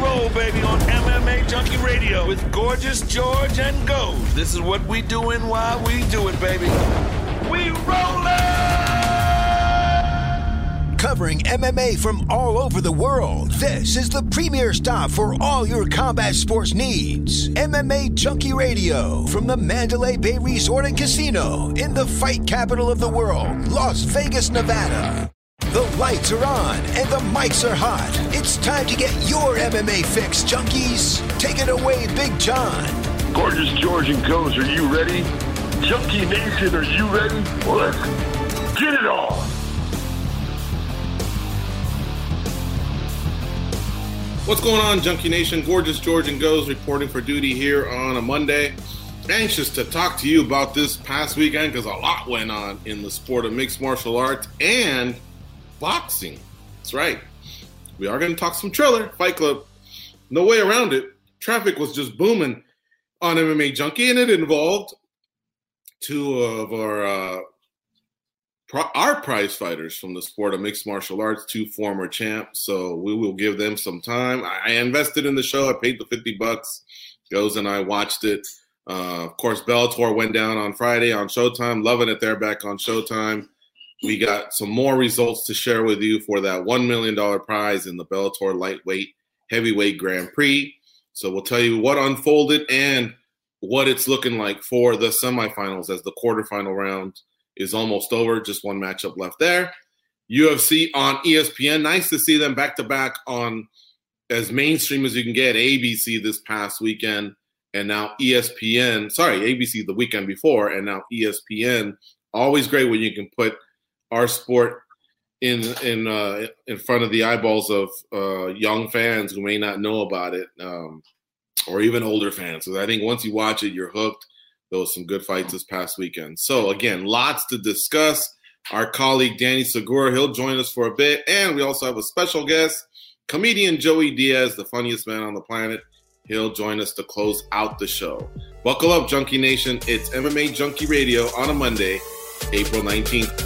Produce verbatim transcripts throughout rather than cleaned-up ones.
roll, baby, on M M A Junkie Radio with Gorgeous George and Gold. This is what we doing while we do it, baby. We rollin'! Covering M M A from all over the world, this is the premier stop for all your combat sports needs. M M A Junkie Radio from the Mandalay Bay Resort and Casino in the fight capital of the world, Las Vegas, Nevada. The lights are on and the mics are hot. It's time to get your M M A fix, junkies. Take it away, Big John. Gorgeous George and Goes, are you ready? Junkie Nation, are you ready? Well, let's get it on. What's going on, Junkie Nation? Gorgeous George and Goes reporting for duty here on a Monday. Anxious to talk to you about this past weekend because a lot went on in the sport of mixed martial arts and boxing. That's right. We are going to talk some Triller, Fight Club. No way around it. Traffic was just booming on M M A Junkie, and it involved two of our uh, pro- our prize fighters from the sport of mixed martial arts, two former champs. So we will give them some time. I invested in the show. I paid the fifty bucks. Goes and I watched it. Uh, of course, Bellator went down on Friday on Showtime. Loving it there back on Showtime. We got some more results to share with you for that one million dollars prize in the Bellator Lightweight Heavyweight Grand Prix. So we'll tell you what unfolded and what it's looking like for the semifinals as the quarterfinal round is almost over. Just one matchup left there. U F C on E S P N. Nice to see them back-to-back on as mainstream as you can get. A B C this past weekend and now E S P N. Sorry, A B C the weekend before and now E S P N. Always great when you can put our sport in in uh, in front of the eyeballs of uh, young fans who may not know about it, um, or even older fans. So I think once you watch it, you're hooked. There was some good fights this past weekend. So again, lots to discuss. Our colleague Danny Segura, he'll join us for a bit, and we also have a special guest, comedian Joey Diaz, the funniest man on the planet. He'll join us to close out the show. Buckle up, Junkie Nation. It's M M A Junkie Radio on a Monday, April nineteenth.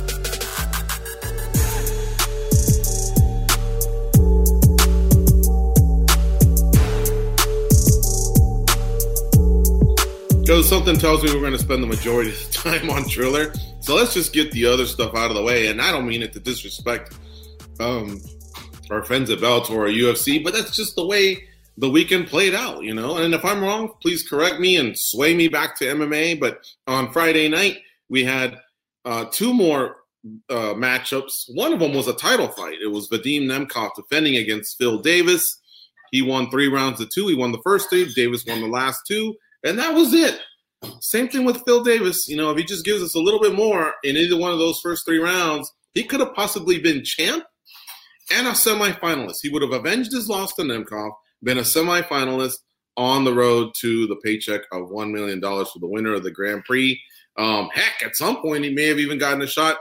Because something tells me we're going to spend the majority of the time on Triller. So let's just get the other stuff out of the way. And I don't mean it to disrespect um, our friends at Bellator or U F C, but that's just the way the weekend played out, you know. And if I'm wrong, please correct me and sway me back to M M A. But on Friday night, we had uh, two more uh, matchups. One of them was a title fight. It was Vadim Nemkov defending against Phil Davis. He won three rounds to two. He won the first three. Davis won the last two. And that was it. Same thing with Phil Davis. You know, if he just gives us a little bit more in either one of those first three rounds, he could have possibly been champ and a semifinalist. He would have avenged his loss to Nemkov, been a semifinalist on the road to the paycheck of one million dollars for the winner of the Grand Prix. Um, heck, at some point, he may have even gotten a shot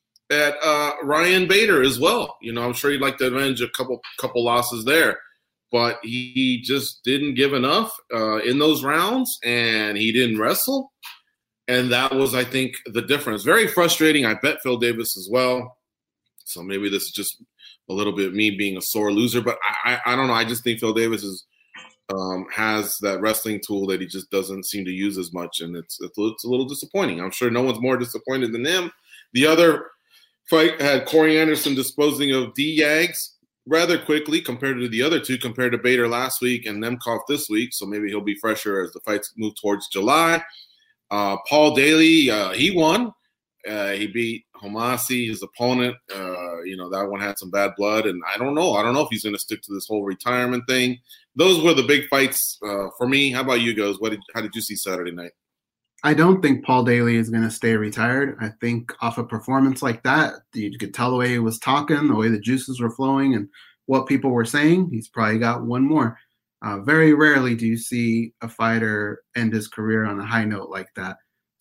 at uh, Ryan Bader as well. You know, I'm sure he'd like to avenge a couple couple losses there. But he just didn't give enough uh, in those rounds, and he didn't wrestle. And that was, I think, the difference. Very frustrating. I bet Phil Davis as well. So maybe this is just a little bit me being a sore loser. But I, I, I don't know. I just think Phil Davis is, um, has that wrestling tool that he just doesn't seem to use as much, and it's, it's, it's a little disappointing. I'm sure no one's more disappointed than him. The other fight had Corey Anderson disposing of D. Yags rather quickly compared to the other two, compared to Bader last week and Nemkov this week. So maybe he'll be fresher as the fights move towards July. Uh, Paul Daly, uh, he won. Uh, he beat Homasi, his opponent. Uh, you know, that one had some bad blood. And I don't know. I don't know if he's going to stick to this whole retirement thing. Those were the big fights uh, for me. How about you guys? What did, how did you see Saturday night? I don't think Paul Daly is going to stay retired. I think off a performance like that, you could tell the way he was talking, the way the juices were flowing, and what people were saying, he's probably got one more. Uh, very rarely do you see a fighter end his career on a high note like that.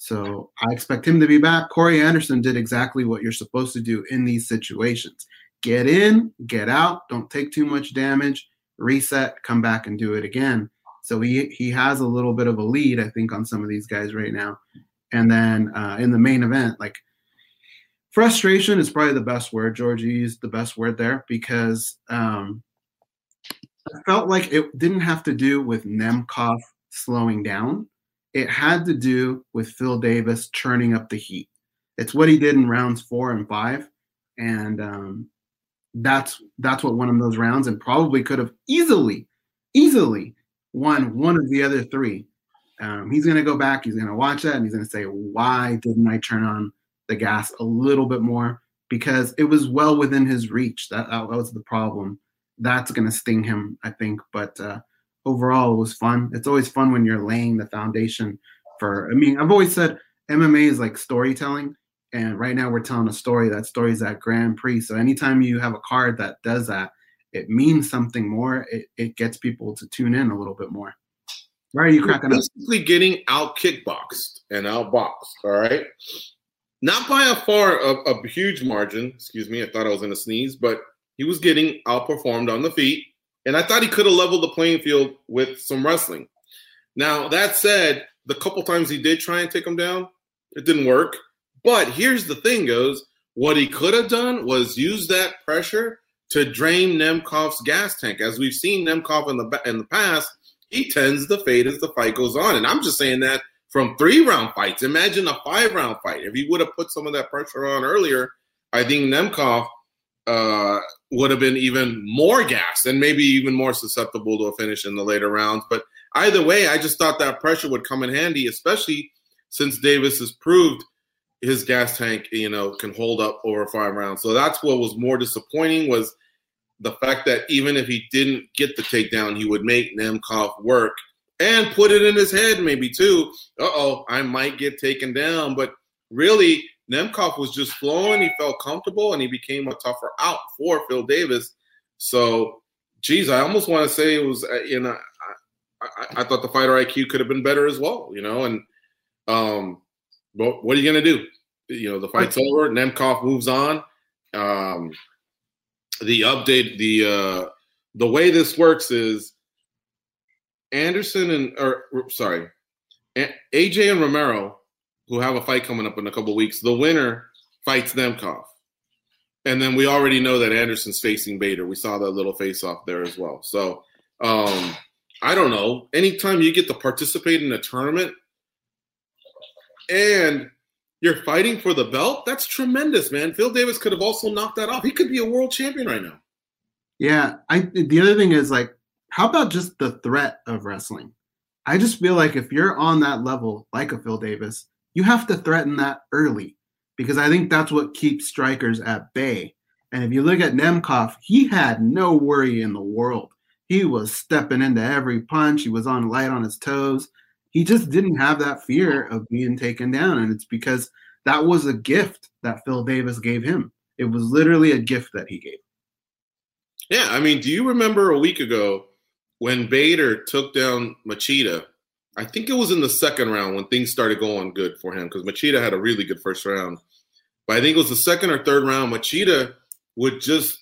So I expect him to be back. Corey Anderson did exactly what you're supposed to do in these situations. Get in, get out, don't take too much damage, reset, come back and do it again. So he he has a little bit of a lead, I think, on some of these guys right now. And then uh, in the main event, like frustration is probably the best word. George, you used the best word there because um, I felt like it didn't have to do with Nemkov slowing down. It had to do with Phil Davis churning up the heat. It's what he did in rounds four and five, and um, that's that's what won him those rounds, and probably could have easily, easily won one of the other three. Um, he's going to go back, he's going to watch that, and he's going to say, why didn't I turn on the gas a little bit more? Because it was well within his reach. That, that was the problem. That's going to sting him, I think. But uh, overall, it was fun. It's always fun when you're laying the foundation for – I mean, I've always said M M A is like storytelling, and right now we're telling a story. That story is at Grand Prix. So anytime you have a card that does that, it means something more. It, it gets people to tune in a little bit more. Why are you cracking up? Basically getting out kickboxed and outboxed, all right? Not by a far, a, a huge margin. Excuse me, I thought I was going to sneeze, but he was getting outperformed on the feet, and I thought he could have leveled the playing field with some wrestling. Now, that said, the couple times he did try and take him down, it didn't work. But here's the thing, goes, what he could have done was use that pressure to drain Nemkov's gas tank. As we've seen Nemkov in the in the past, he tends to fade as the fight goes on. And I'm just saying that from three-round fights. Imagine a five-round fight. If he would have put some of that pressure on earlier, I think Nemkov uh, would have been even more gassed and maybe even more susceptible to a finish in the later rounds. But either way, I just thought that pressure would come in handy, especially since Davis has proved his gas tank, you know, can hold up over five rounds. So that's what was more disappointing, was the fact that even if he didn't get the takedown, he would make Nemkov work and put it in his head maybe too. Uh-oh, I might get taken down. But really, Nemkov was just flowing. He felt comfortable, and he became a tougher out for Phil Davis. So, geez, I almost want to say it was, you know, I, I, I thought the fighter I Q could have been better as well, you know. And um, but what are you going to do? You know, the fight's over. Nemkov moves on. Um, the update, the uh, the way this works is Anderson and or sorry, A J and Romero, who have a fight coming up in a couple of weeks. The winner fights Nemkov, and then we already know that Anderson's facing Bader. We saw that little face-off there as well. So um, I don't know. Anytime you get to participate in a tournament and you're fighting for the belt, that's tremendous, man. Phil Davis could have also knocked that off. He could be a world champion right now. Yeah. I. The other thing is, like, how about just the threat of wrestling? I just feel like if you're on that level, like a Phil Davis, you have to threaten that early, because I think that's what keeps strikers at bay. And if you look at Nemkov, he had no worry in the world. He was stepping into every punch. He was on light on his toes. He just didn't have that fear of being taken down. And it's because that was a gift that Phil Davis gave him. It was literally a gift that he gave. Yeah, I mean, do you remember a week ago when Bader took down Machida? I think it was in the second round when things started going good for him, because Machida had a really good first round. But I think it was the second or third round, Machida would just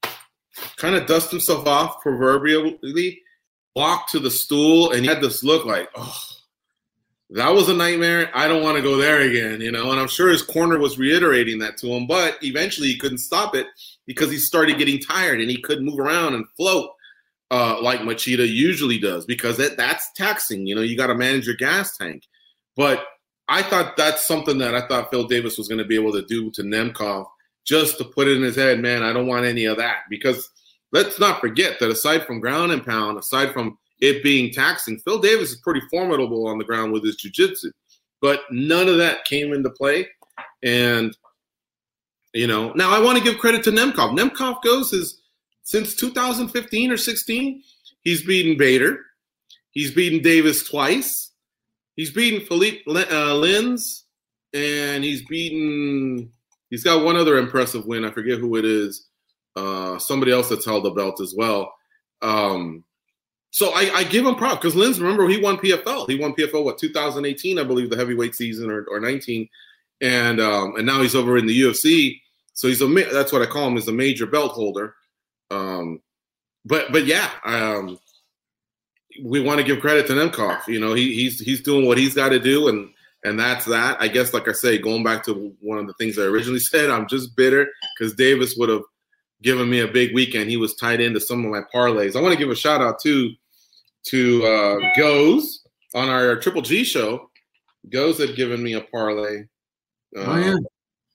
kind of dust himself off proverbially, walk to the stool, and he had this look like, oh, that was a nightmare. I don't want to go there again, you know. And I'm sure his corner was reiterating that to him, but eventually he couldn't stop it because he started getting tired and he couldn't move around and float uh, like Machida usually does, because that, that's taxing. You know, you got to manage your gas tank. But I thought that's something that I thought Phil Davis was going to be able to do to Nemkov, just to put it in his head, man, I don't want any of that. Because let's not forget that aside from ground and pound, aside from it being taxing, Phil Davis is pretty formidable on the ground with his jiu-jitsu. But none of that came into play. And, you know, now I want to give credit to Nemkov. Nemkov goes his, since two thousand fifteen or sixteen, he's beaten Bader. He's beaten Davis twice. He's beaten Philippe uh, Lins. And he's beaten, he's got one other impressive win. I forget who it is. Uh, somebody else that's held the belt as well. Um, So I, I give him props because Lins, remember, he won P F L. He won P F L, what, two thousand eighteen, I believe, the heavyweight season, or, or nineteen. And um, and now he's over in the U F C. So he's a that's what I call him, is a major belt holder. Um, but but yeah, um, we want to give credit to Nemkov. You know, he, he's he's doing what he's got to do, and and that's that. I guess, like I say, going back to one of the things I originally said, I'm just bitter because Davis would have giving me a big weekend. He was tied into some of my parlays. I want to give a shout out to to uh, Goes on our Triple G show. Goes had given me a parlay. Uh, oh yeah,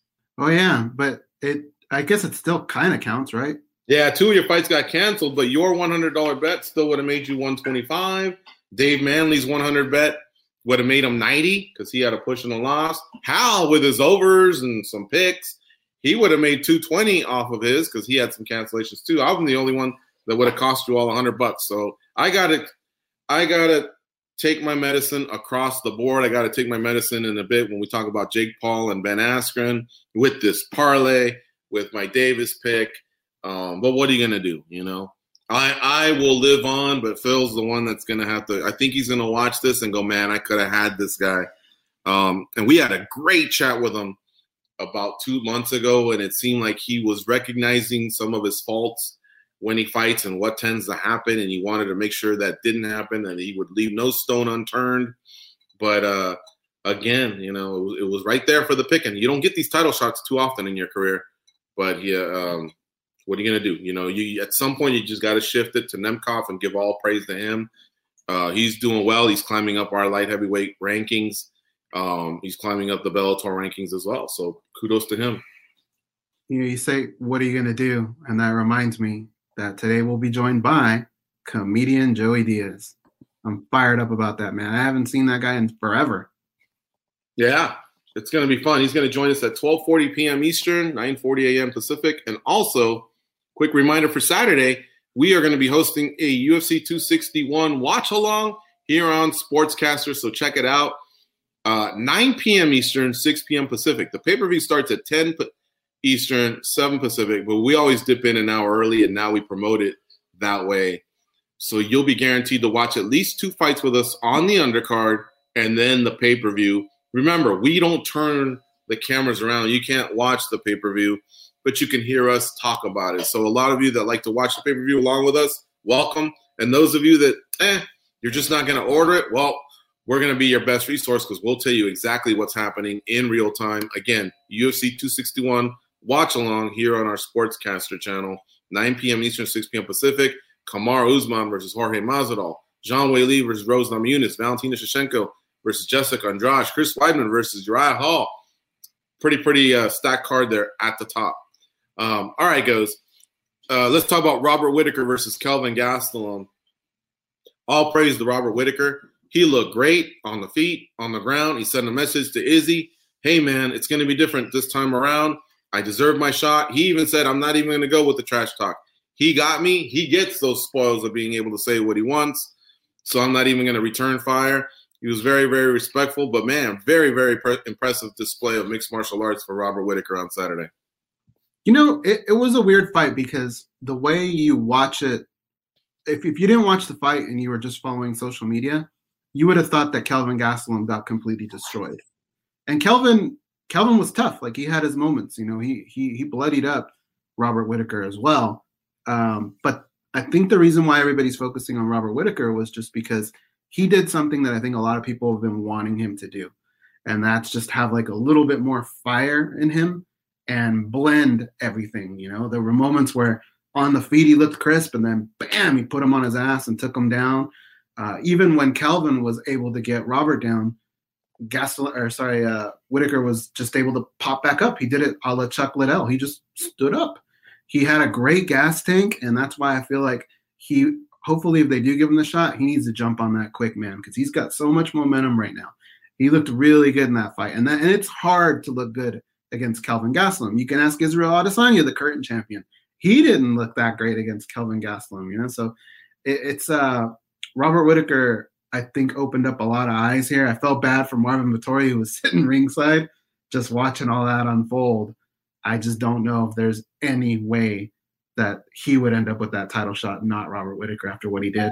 oh yeah, but it I guess it still kind of counts, right? Yeah, two of your fights got canceled, but your one hundred dollars bet still would have made you one twenty-five. Dave Manley's one hundred bet would have made him ninety because he had a push and a loss. Hal with his overs and some picks, he would have made two twenty off of his because he had some cancellations too. I'm the only one that would have cost you all one hundred bucks. So I got to, I got to take my medicine across the board. I got to take my medicine in a bit when we talk about Jake Paul and Ben Askren with this parlay, with my Davis pick. Um, but what are you going to do? You know, I, I will live on, but Phil's the one that's going to have to, I think he's going to watch this and go, man, I could have had this guy. Um, and we had a great chat with him about two months ago, and it seemed like he was recognizing some of his faults when he fights and what tends to happen, and he wanted to make sure that didn't happen, and he would leave no stone unturned. But uh, again, you know, it was, it was right there for the picking. You don't get these title shots too often in your career, but yeah, um, what are you going to do? You know, you at some point you just got to shift it to Nemkov and give all praise to him. Uh, he's doing well. He's climbing up our light heavyweight rankings. Um, he's climbing up the Bellator rankings as well. So kudos to him. You know, you say, what are you going to do? And that reminds me that today we'll be joined by comedian Joey Diaz. I'm fired up about that, man. I haven't seen that guy in forever. Yeah, it's going to be fun. He's going to join us at twelve forty p.m. Eastern, nine forty a.m. Pacific. And also, quick reminder for Saturday, we are going to be hosting a U F C two sixty-one watch-along here on Sportscaster, so check it out. Uh, nine p.m. Eastern, six p.m. Pacific. The pay-per-view starts at ten Eastern, seven Pacific, but we always dip in an hour early, and now we promote it that way. So you'll be guaranteed to watch at least two fights with us on the undercard and then the pay-per-view. Remember, we don't turn the cameras around. You can't watch the pay-per-view, but you can hear us talk about it. So a lot of you that like to watch the pay-per-view along with us, welcome. And those of you that, eh, you're just not going to order it, well, we're going to be your best resource because we'll tell you exactly what's happening in real time. Again, U F C two sixty-one watch-along here on our Sportscaster channel, nine p.m. Eastern, six p.m. Pacific. Kamaru Usman versus Jorge Masvidal. Zhang Weili versus Rose Namajunas. Valentina Shevchenko versus Jessica Andrade. Chris Weidman versus Uriah Hall. Pretty, pretty uh, stacked card there at the top. Um, all right, goes. Uh, let's talk about Robert Whittaker versus Kelvin Gastelum. All praise to Robert Whittaker. He looked great on the feet, on the ground. He sent a message to Izzy. Hey, man, it's going to be different this time around. I deserve my shot. He even said, I'm not even going to go with the trash talk. He got me. He gets those spoils of being able to say what he wants. So I'm not even going to return fire. He was very, very respectful. But, man, very, very pre- impressive display of mixed martial arts for Robert Whittaker on Saturday. You know, it, it was a weird fight because the way you watch it, if, if you didn't watch the fight and you were just following social media, you would have thought that Kelvin Gastelum got completely destroyed. And Kelvin Kelvin was tough. Like, he had his moments. You know, he he he bloodied up Robert Whittaker as well. Um, but I think the reason why everybody's focusing on Robert Whittaker was just because he did something that I think a lot of people have been wanting him to do. And that's just have like a little bit more fire in him and blend everything. You know, there were moments where on the feet he looked crisp and then bam, he put him on his ass and took him down. Uh, even when Kelvin was able to get Robert down, Gastel or sorry, uh, Whittaker was just able to pop back up. He did it a la Chuck Liddell. He just stood up. He had a great gas tank, and that's why I feel like he, hopefully if they do give him the shot, he needs to jump on that quick, man, because he's got so much momentum right now. He looked really good in that fight, and that, and it's hard to look good against Kelvin Gastelum. You can ask Israel Adesanya, the current champion. He didn't look that great against Kelvin Gastelum, you know? So it, it's uh, Robert Whittaker, I think, opened up a lot of eyes here. I felt bad for Marvin Vettori, who was sitting ringside just watching all that unfold. I just don't know if there's any way that he would end up with that title shot, not Robert Whittaker, after what he did.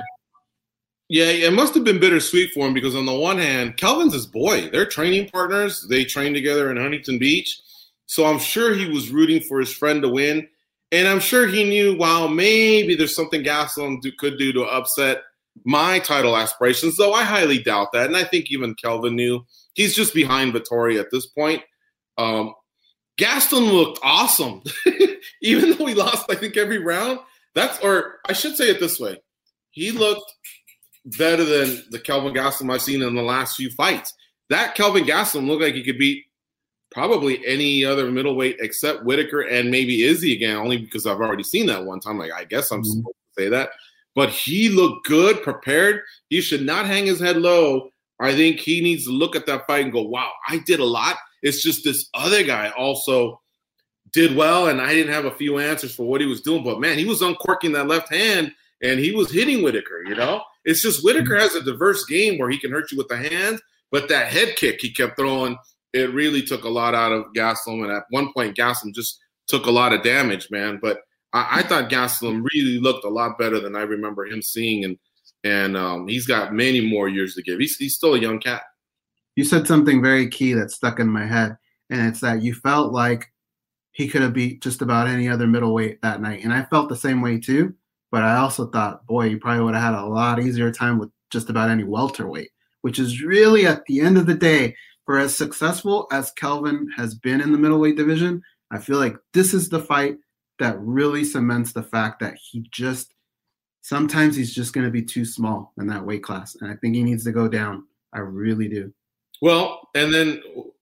Yeah, it must have been bittersweet for him because on the one hand, Kelvin's his boy. They're training partners. They train together in Huntington Beach. So I'm sure he was rooting for his friend to win. And I'm sure he knew, wow, maybe there's something Gastelum do, could do to upset my title aspirations, though I highly doubt that. And I think even Kelvin knew. He's just behind Vettori at this point. Um, Gastelum looked awesome. Even though he lost, I think, every round. That's, or I should say it this way. He looked better than the Kelvin Gastelum I've seen in the last few fights. That Kelvin Gastelum looked like he could beat probably any other middleweight except Whitaker and maybe Izzy again, only because I've already seen that one time. Like, I guess I'm mm-hmm. supposed to say that. But he looked good, prepared. He should not hang his head low. I think he needs to look at that fight and go, wow, I did a lot. It's just this other guy also did well, and I didn't have a few answers for what he was doing. But, man, he was uncorking that left hand, and he was hitting Whitaker, you know? It's just Whitaker has a diverse game where he can hurt you with the hands, but that head kick he kept throwing, it really took a lot out of Gastelum. And at one point, Gastelum just took a lot of damage, man. But I, I thought Gastelum really looked a lot better than I remember him seeing, and and um, he's got many more years to give. He's, he's still a young cat. You said something very key that stuck in my head, and it's that you felt like he could have beat just about any other middleweight that night. And I felt the same way too, but I also thought, boy, you probably would have had a lot easier time with just about any welterweight, which is really, at the end of the day, for as successful as Kelvin has been in the middleweight division, I feel like this is the fight that really cements the fact that he just – sometimes he's just going to be too small in that weight class, and I think he needs to go down. I really do. Well, and then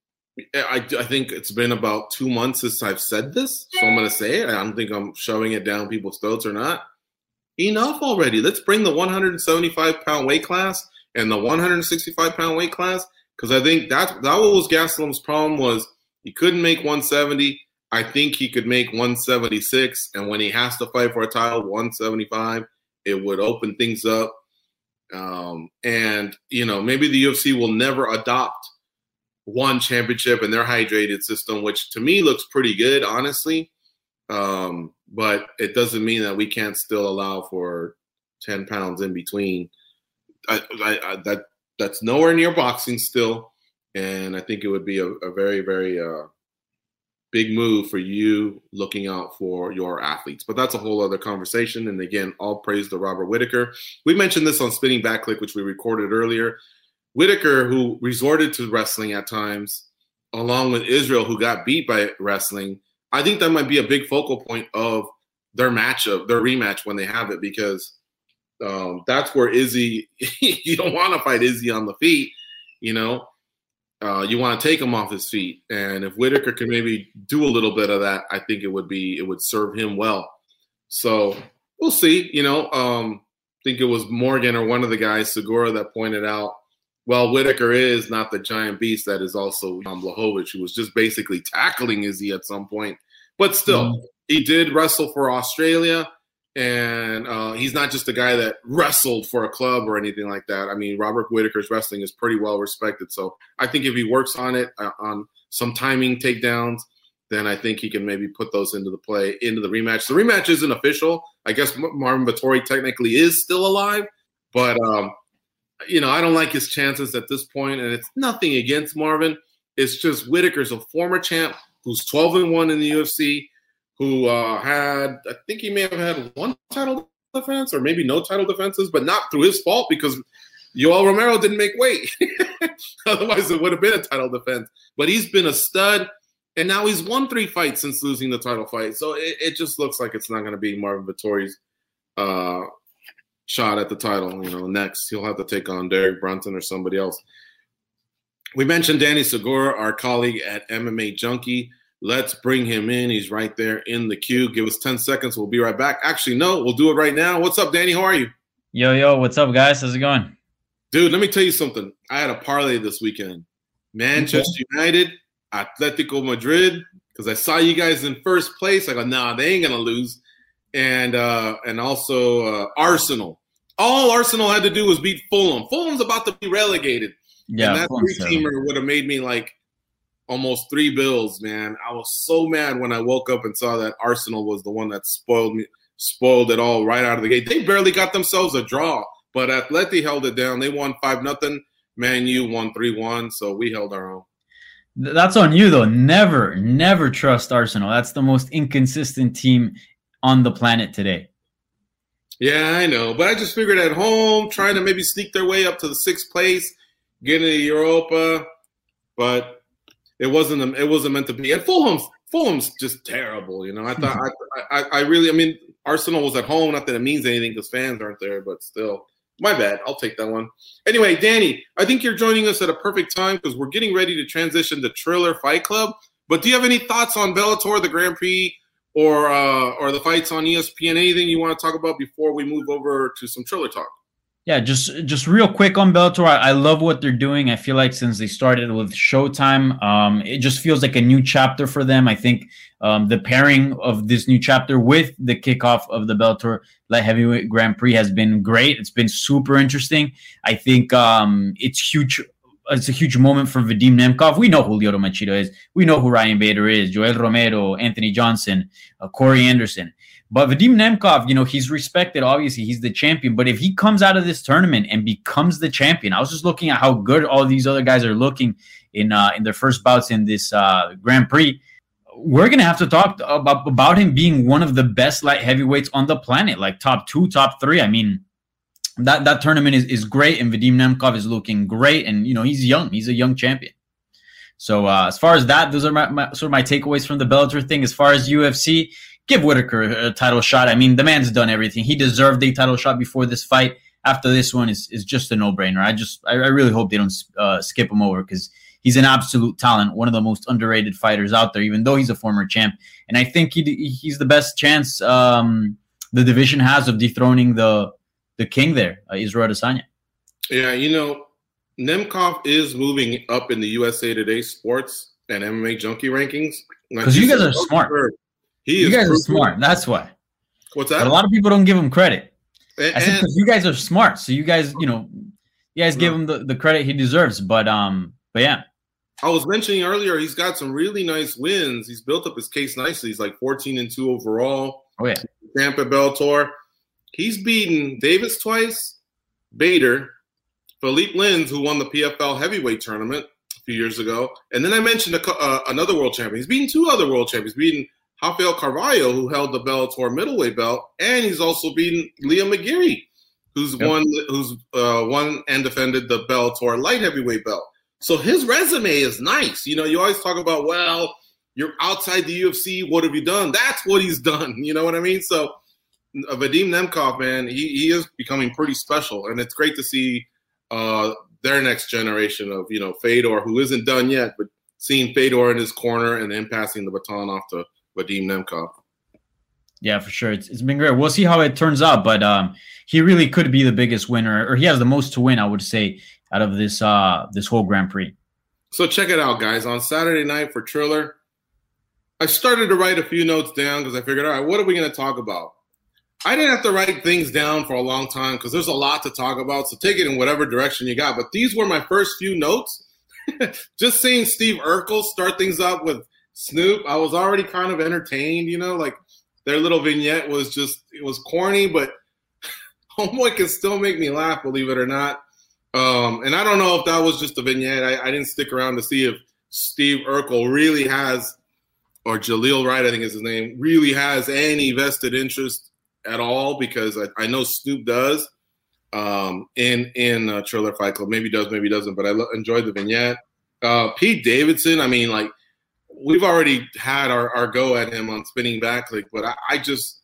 I, I think it's been about two months since I've said this, so I'm going to say it. I don't think I'm shoving it down people's throats or not. Enough already. Let's bring the one seventy-five pound weight class and the one sixty-five pound weight class, because I think that, that was Gastelum's problem, was he couldn't make one seventy. I think he could make one seventy-six, and when he has to fight for a title, one seventy-five, it would open things up. Um, and, you know, maybe the U F C will never adopt one championship in their hydrated system, which to me looks pretty good, honestly. Um, but it doesn't mean that we can't still allow for ten pounds in between. I, I, I, that That's nowhere near boxing still. And I think it would be a, a very, very uh, big move for you looking out for your athletes. But that's a whole other conversation. And again, all praise to Robert Whitaker. We mentioned this on Spinning Back Click, which we recorded earlier. Whitaker, who resorted to wrestling at times, along with Israel, who got beat by wrestling, I think that might be a big focal point of their matchup, their rematch when they have it, because um, that's where Izzy, you don't want to fight Izzy on the feet, you know. Uh, you want to take him off his feet. And if Whitaker can maybe do a little bit of that, I think it would be, it would serve him well. So we'll see, you know. Um, I think it was Morgan or one of the guys, Segura, that pointed out, well, Whitaker is not the giant beast that is also Jan Blachowicz, who was just basically tackling Izzy at some point. But still, mm-hmm. he did wrestle for Australia, and uh, he's not just a guy that wrestled for a club or anything like that. I mean, Robert Whitaker's wrestling is pretty well respected. So I think if he works on it, uh, on some timing takedowns, then I think he can maybe put those into the play, into the rematch. The rematch isn't official. I guess Marvin Vettori technically is still alive, but um, – you know, I don't like his chances at this point, and it's nothing against Marvin. It's just Whitaker's a former champ who's twelve and one in the U F C, who uh, had, I think he may have had one title defense or maybe no title defenses, but not through his fault, because Yoel Romero didn't make weight. Otherwise, it would have been a title defense. But he's been a stud, and now he's won three fights since losing the title fight. So it, it just looks like it's not going to be Marvin Vettori's uh shot at the title. You know, next he'll have to take on Derek Brunson or somebody else. We mentioned Danny Segura, our colleague at M M A Junkie. Let's bring him in. He's right there in the queue. Give us ten seconds. We'll be right back. Actually, no, we'll do it right now. What's up, Danny? How are you? Yo, yo, what's up, guys? How's it going? Dude, let me tell you something. I had a parlay this weekend. Manchester okay. United, Atletico Madrid, because I saw you guys in first place. I go, nah, they ain't going to lose. And uh, and also uh, Arsenal. All Arsenal had to do was beat Fulham. Fulham's about to be relegated. Yeah, and that three-teamer would have made me like almost three bills, man. I was so mad when I woke up and saw that Arsenal was the one that spoiled me, spoiled it all right out of the gate. They barely got themselves a draw, but Atleti held it down. They won five nothing. Man U won three one, so we held our own. That's on you, though. Never, never trust Arsenal. That's the most inconsistent team on the planet today. Yeah, I know. But I just figured at home, trying to maybe sneak their way up to the sixth place, get into Europa. But it wasn't it wasn't meant to be. And Fulham, Fulham's just terrible. You know, I thought I, I I really I mean Arsenal was at home. Not that it means anything because fans aren't there, but still. My bad. I'll take that one. Anyway, Danny, I think you're joining us at a perfect time because we're getting ready to transition to Triller Fight Club. But do you have any thoughts on Bellator, the Grand Prix, or uh, or the fights on E S P N? Anything you want to talk about before we move over to some Triller talk? Yeah, just just real quick on Bellator. I, I love what they're doing. I feel like since they started with Showtime, um, it just feels like a new chapter for them. I think um, the pairing of this new chapter with the kickoff of the Bellator Light Heavyweight Grand Prix has been great. It's been super interesting. I think um, it's huge. It's a huge moment for Vadim Nemkov. We know who Lyoto Machida is. We know who Ryan Bader is, Joel Romero, Anthony Johnson, uh, Corey Anderson. But Vadim Nemkov, you know, he's respected. Obviously, he's the champion. But if he comes out of this tournament and becomes the champion, I was just looking at how good all these other guys are looking in uh, in their first bouts in this uh, Grand Prix. We're going to have to talk about, about him being one of the best light heavyweights on the planet, like top two, top three. I mean, that, that tournament is, is great, and Vadim Nemkov is looking great. And, you know, he's young. He's a young champion. So uh, as far as that, those are my, my, sort of my takeaways from the Bellator thing. As far as U F C, give Whitaker a title shot. I mean, the man's done everything. He deserved a title shot before this fight. After this one is is just a no-brainer. I just I, I really hope they don't uh, skip him over because he's an absolute talent, one of the most underrated fighters out there, even though he's a former champ. And I think he he's the best chance um, the division has of dethroning the the king there, uh, Israel Adesanya. Yeah, you know, Nemkov is moving up in the U S A Today sports and M M A junkie rankings. Because you guys are smart. He you is guys proven. are smart. That's why. What's that? But a lot of people don't give him credit. And, I said because you guys are smart, so you guys, you know, you guys no. give him the, the credit he deserves. But um, but yeah. I was mentioning earlier, he's got some really nice wins. He's built up his case nicely. He's like fourteen and two overall. Oh yeah. Tampa Bellator. He's beaten Davis twice, Bader, Philippe Lins, who won the P F L heavyweight tournament a few years ago, and then I mentioned a, uh, another world champion. He's beaten two other world champions. He's beaten Rafael Carvalho, who held the Bellator middleweight belt, and he's also beaten Liam McGeary, who's yep. won who's uh, won and defended the Bellator light heavyweight belt. So his resume is nice. You know, you always talk about, well, you're outside the U F C. What have you done? That's what he's done. You know what I mean? So uh, Vadim Nemkov, man, he, he is becoming pretty special, and it's great to see uh, their next generation of, you know, Fedor, who isn't done yet, but seeing Fedor in his corner and then passing the baton off to Vadim Nemkov. Yeah, for sure. It's, it's been great. We'll see how it turns out, but um, he really could be the biggest winner, or he has the most to win, I would say, out of this uh, this whole Grand Prix. So check it out, guys. On Saturday night for Triller, I started to write a few notes down because I figured, all right, what are we going to talk about? I didn't have to write things down for a long time because there's a lot to talk about, so take it in whatever direction you got. But these were my first few notes. Just seeing Steve Urkel start things up with Snoop, I was already kind of entertained, you know, like their little vignette was just, it was corny, but Homeboy can still make me laugh, believe it or not. Um, and I don't know if that was just a vignette. I, I didn't stick around to see if Steve Urkel really has, or Jaleel Wright, I think is his name, really has any vested interest at all, because I, I know Snoop does um, in, in uh, Triller Fight Club. Maybe does, maybe doesn't, but I lo- enjoyed the vignette. Uh, Pete Davidson, I mean, like, we've already had our, our go at him on spinning back click, but I, I just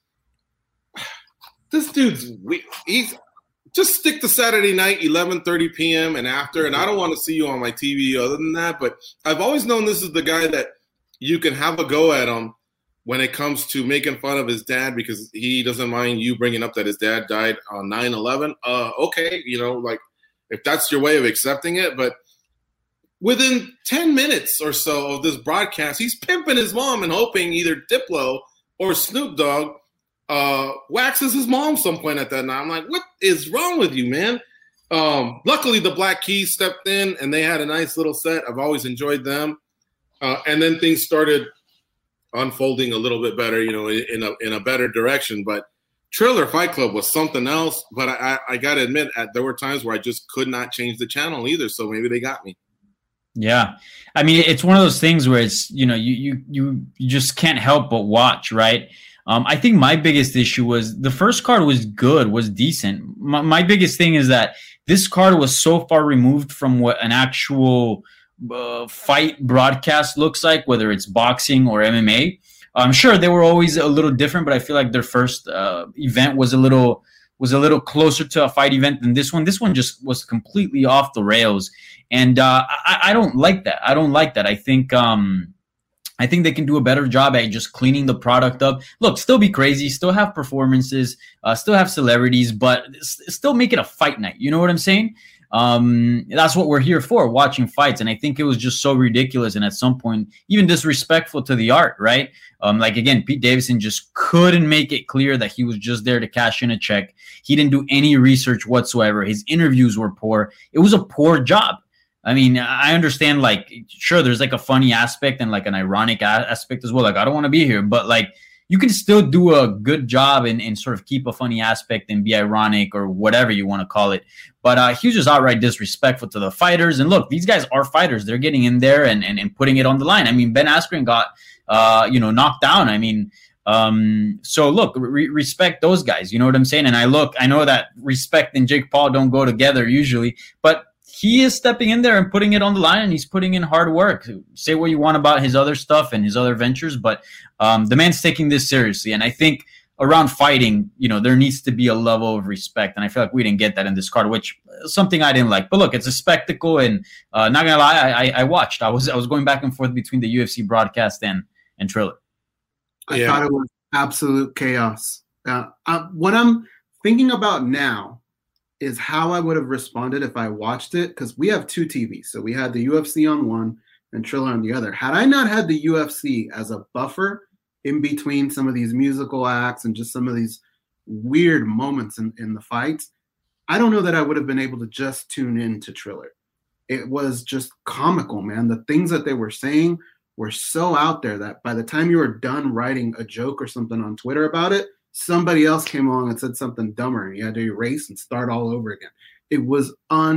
this dude's he's just stick to Saturday night, eleven thirty p.m. and after, and I don't want to see you on my T V other than that. But I've always known this is the guy that you can have a go at him when it comes to making fun of his dad, because he doesn't mind you bringing up that his dad died on nine eleven. Uh, okay, you know, like if that's your way of accepting it, but within ten minutes or so of this broadcast, he's pimping his mom and hoping either Diplo or Snoop Dogg uh, waxes his mom some point at that night. I'm like, what is wrong with you, man? Um, luckily, the Black Keys stepped in, and they had a nice little set. I've always enjoyed them. Uh, and then things started unfolding a little bit better, you know, in a in a better direction. But Triller Fight Club was something else. But I, I, I got to admit, at, there were times where I just could not change the channel either. So maybe they got me. Yeah. I mean, it's one of those things where it's, you know, you you you, you just can't help but watch, right? Um, I think my biggest issue was the first card was good, was decent. My, my biggest thing is that this card was so far removed from what an actual uh, fight broadcast looks like, whether it's boxing or M M A. I'm sure they were always a little different, but I feel like their first uh, event was a little was a little closer to a fight event than this one. This one just was completely off the rails, and uh, I, I don't like that. I don't like that. I think um, I think they can do a better job at just cleaning the product up. Look, still be crazy, still have performances, uh, still have celebrities, but s- still make it a fight night. You know what I'm saying? Um, that's what we're here for, watching fights. And I think it was just so ridiculous and at some point even disrespectful to the art, right? Um, like, again, Pete Davidson just couldn't make it clear that he was just there to cash in a check. He didn't do any research whatsoever. His interviews were poor. It was a poor job. I mean, I understand, like, sure, there's like a funny aspect and like an ironic a- aspect as well. Like, I don't want to be here, but like, you can still do a good job and, and sort of keep a funny aspect and be ironic or whatever you want to call it. But uh, he was just outright disrespectful to the fighters. And look, these guys are fighters. They're getting in there and, and, and putting it on the line. I mean, Ben Askren got, uh, you know, knocked down. I mean, um, so look, re- respect those guys. You know what I'm saying? And I look, I know that respect and Jake Paul don't go together usually, but he is stepping in there and putting it on the line, and he's putting in hard work. Say what you want about his other stuff and his other ventures, but um, the man's taking this seriously. And I think around fighting, you know, there needs to be a level of respect. And I feel like we didn't get that in this card, which is something I didn't like. But look, it's a spectacle, and uh, not gonna lie, I, I, I watched. I was I was going back and forth between the U F C broadcast and and Triller. I Yeah. thought it was absolute chaos. Uh, uh, what I'm thinking about now is how I would have responded if I watched it, because we have two T Vs. So we had the U F C on one and Triller on the other. Had I not had the U F C as a buffer in between some of these musical acts and just some of these weird moments in, in the fights, I don't know that I would have been able to just tune in to Triller. It was just comical, man. The things that they were saying were so out there that by the time you were done writing a joke or something on Twitter about it, somebody else came along and said something dumber, and you had to erase and start all over again. It was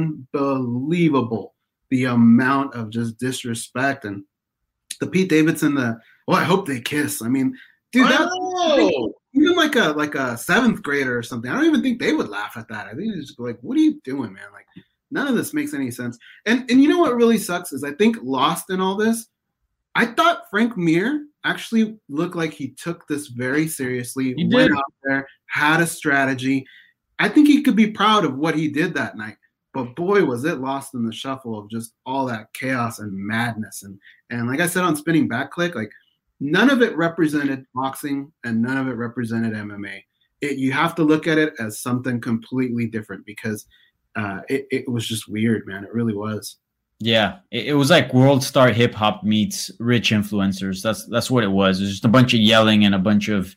unbelievable, the amount of just disrespect. And the Pete Davidson, the, well, I hope they kiss. I mean, dude, that, Oh! even like a like a seventh grader or something, I don't even think they would laugh at that. I think it's just like, what are you doing, man? Like, none of this makes any sense. And and you know what really sucks is I think lost in all this, I thought Frank Mir actually looked like he took this very seriously, He went did. out there, had a strategy. I think he could be proud of what he did that night. But boy, was it lost in the shuffle of just all that chaos and madness. And and like I said on Spinning Back Click, like none of it represented boxing and none of it represented M M A. It, you have to look at it as something completely different because uh, it, it was just weird, man. It really was. Yeah, it, it was like World Star Hip Hop meets rich influencers. That's that's what it was. It was just a bunch of yelling and a bunch of,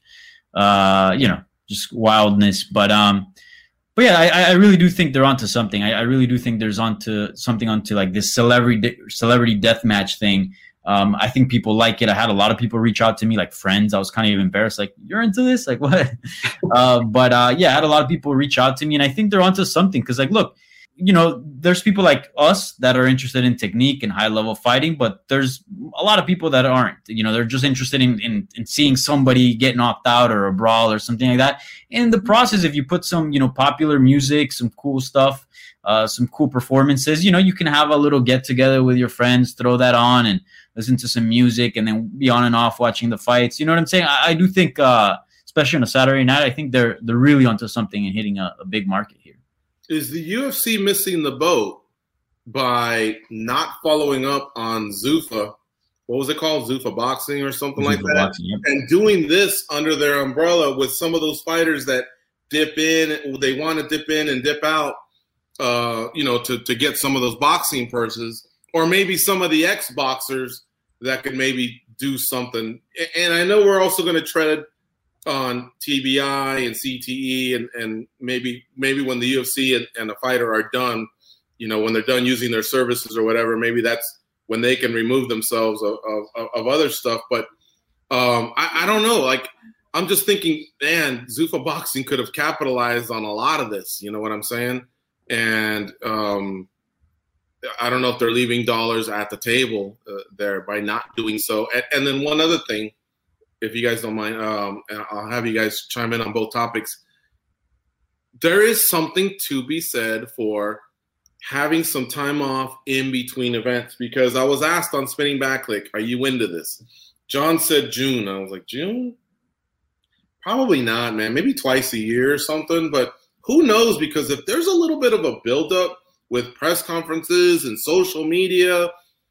uh, you know, just wildness. But um, but yeah, I, I really do think they're onto something. I, I really do think there's onto something onto like this celebrity celebrity deathmatch thing. Um, I think people like it. I had a lot of people reach out to me, like friends. I was kind of embarrassed, like, you're into this? Like, what? uh, but uh, yeah, I had a lot of people reach out to me, and I think they're onto something. Because, like, look, you know, there's people like us that are interested in technique and high-level fighting, but there's a lot of people that aren't. You know, they're just interested in, in, in seeing somebody get knocked out or a brawl or something like that. In the process, if you put some, you know, popular music, some cool stuff, uh, some cool performances, you know, you can have a little get-together with your friends, throw that on and listen to some music, and then be on and off watching the fights. You know what I'm saying? I, I do think, uh, especially on a Saturday night, I think they're they're really onto something and hitting a, a big market here. Is the U F C missing the boat by not following up on Zuffa? What was it called? Zuffa Boxing or something like Zuffa that? Boxing, yep. And doing this under their umbrella with some of those fighters that dip in, they want to dip in and dip out, uh, you know, to, to get some of those boxing purses, or maybe some of the ex-boxers that could maybe do something. And I know we're also going to tread on T B I and C T E, and, and maybe maybe when the U F C and, and the fighter are done, you know, when they're done using their services or whatever, maybe that's when they can remove themselves of, of, of other stuff. But um, I, I don't know. Like, I'm just thinking, man, Zuffa Boxing could have capitalized on a lot of this. You know what I'm saying? And um, I don't know if they're leaving dollars at the table uh, there by not doing so. And, and then one other thing, if you guys don't mind, um, and I'll have you guys chime in on both topics. There is something to be said for having some time off in between events, because I was asked on Spinning Back, like, are you into this? John said June. I was like, June? Probably not, man. Maybe twice a year or something, but who knows? Because if there's a little bit of a buildup with press conferences and social media,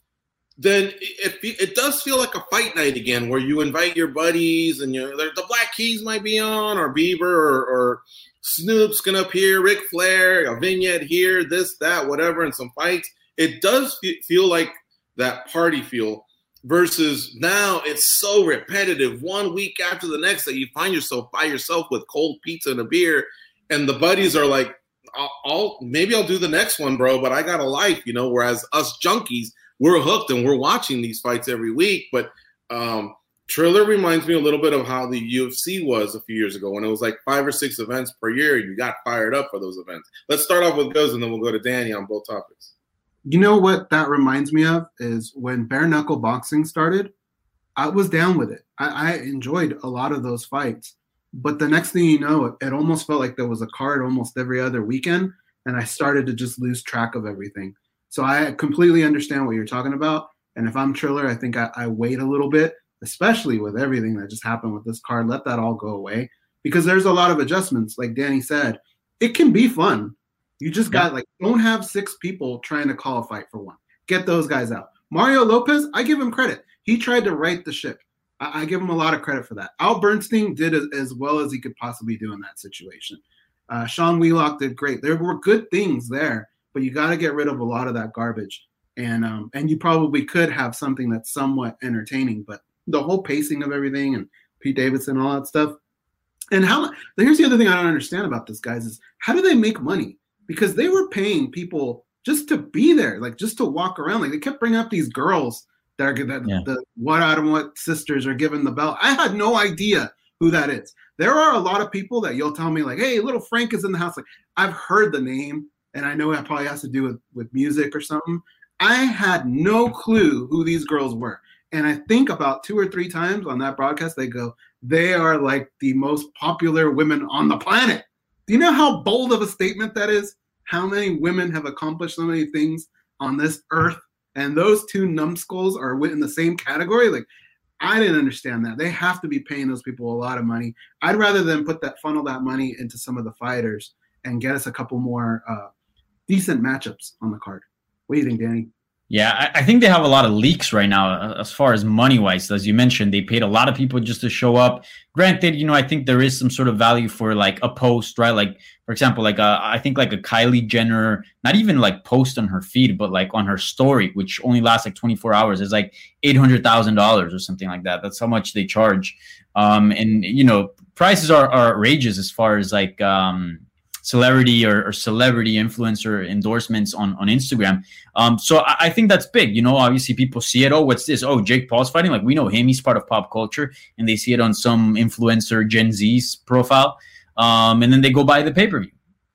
then it, it, it does feel like a fight night again, where you invite your buddies and you the Black Keys might be on, or Bieber, or, or Snoop's gonna appear, Ric Flair, a vignette here, this, that, whatever, and some fights. It does f- feel like that party feel, versus now it's so repetitive. One week after the next, that you find yourself by yourself with cold pizza and a beer, and the buddies are like, I'll, I'll maybe I'll do the next one, bro, but I got a life, you know. Whereas us junkies, we're hooked and we're watching these fights every week. But um, Triller reminds me a little bit of how the U F C was a few years ago, when it was like five or six events per year. You got fired up for those events. Let's start off with Goz, and then we'll go to Danny on both topics. You know what that reminds me of is when bare knuckle boxing started, I was down with it. I, I enjoyed a lot of those fights. But the next thing you know, it, it almost felt like there was a card almost every other weekend, and I started to just lose track of everything. So I completely understand what you're talking about. And if I'm Triller, I think I, I wait a little bit, especially with everything that just happened with this card. Let that all go away, because there's a lot of adjustments. Like Danny said, it can be fun. You just got like, don't have six people trying to call a fight for one. Get those guys out. Mario Lopez, I give him credit. He tried to right the ship. I, I give him a lot of credit for that. Al Bernstein did as, as well as he could possibly do in that situation. Uh, Sean Wheelock did great. There were good things there, but you got to get rid of a lot of that garbage. And um, and you probably could have something that's somewhat entertaining, but the whole pacing of everything and Pete Davidson, all that stuff. And how? Here's the other thing I don't understand about this, guys, is how do they make money? Because they were paying people just to be there, like just to walk around. Like they kept bringing up these girls that are that yeah. the what I don't what sisters are given the belt. I had no idea who that is. There are a lot of people that you'll tell me like, hey, little Frank is in the house. Like I've heard the name, and I know it probably has to do with, with music or something. I had no clue who these girls were. And I think about two or three times on that broadcast, they go, they are like the most popular women on the planet. Do you know how bold of a statement that is? How many women have accomplished so many things on this earth? And those two numbskulls are in the same category? Like, I didn't understand that. They have to be paying those people a lot of money. I'd rather than put that, funnel that money into some of the fighters and get us a couple more uh, decent matchups on the card. What do you think, Danny? Yeah, I, I think they have a lot of leaks right now as far as money-wise. As you mentioned, they paid a lot of people just to show up. Granted, you know, I think there is some sort of value for like a post, right? Like, for example, like a, I think like a Kylie Jenner, not even like post on her feed, but like on her story, which only lasts like twenty-four hours, is like eight hundred thousand dollars or something like that. That's how much they charge. Um, and, you know, prices are, are outrageous as far as like um, celebrity or, or celebrity influencer endorsements on, on Instagram. Um, so I, I think that's big. You know, obviously people see it. Oh, what's this? Oh, Jake Paul's fighting. Like, we know him. He's part of pop culture. And they see it on some influencer Gen Z's profile. Um, and then they go buy the pay-per-view.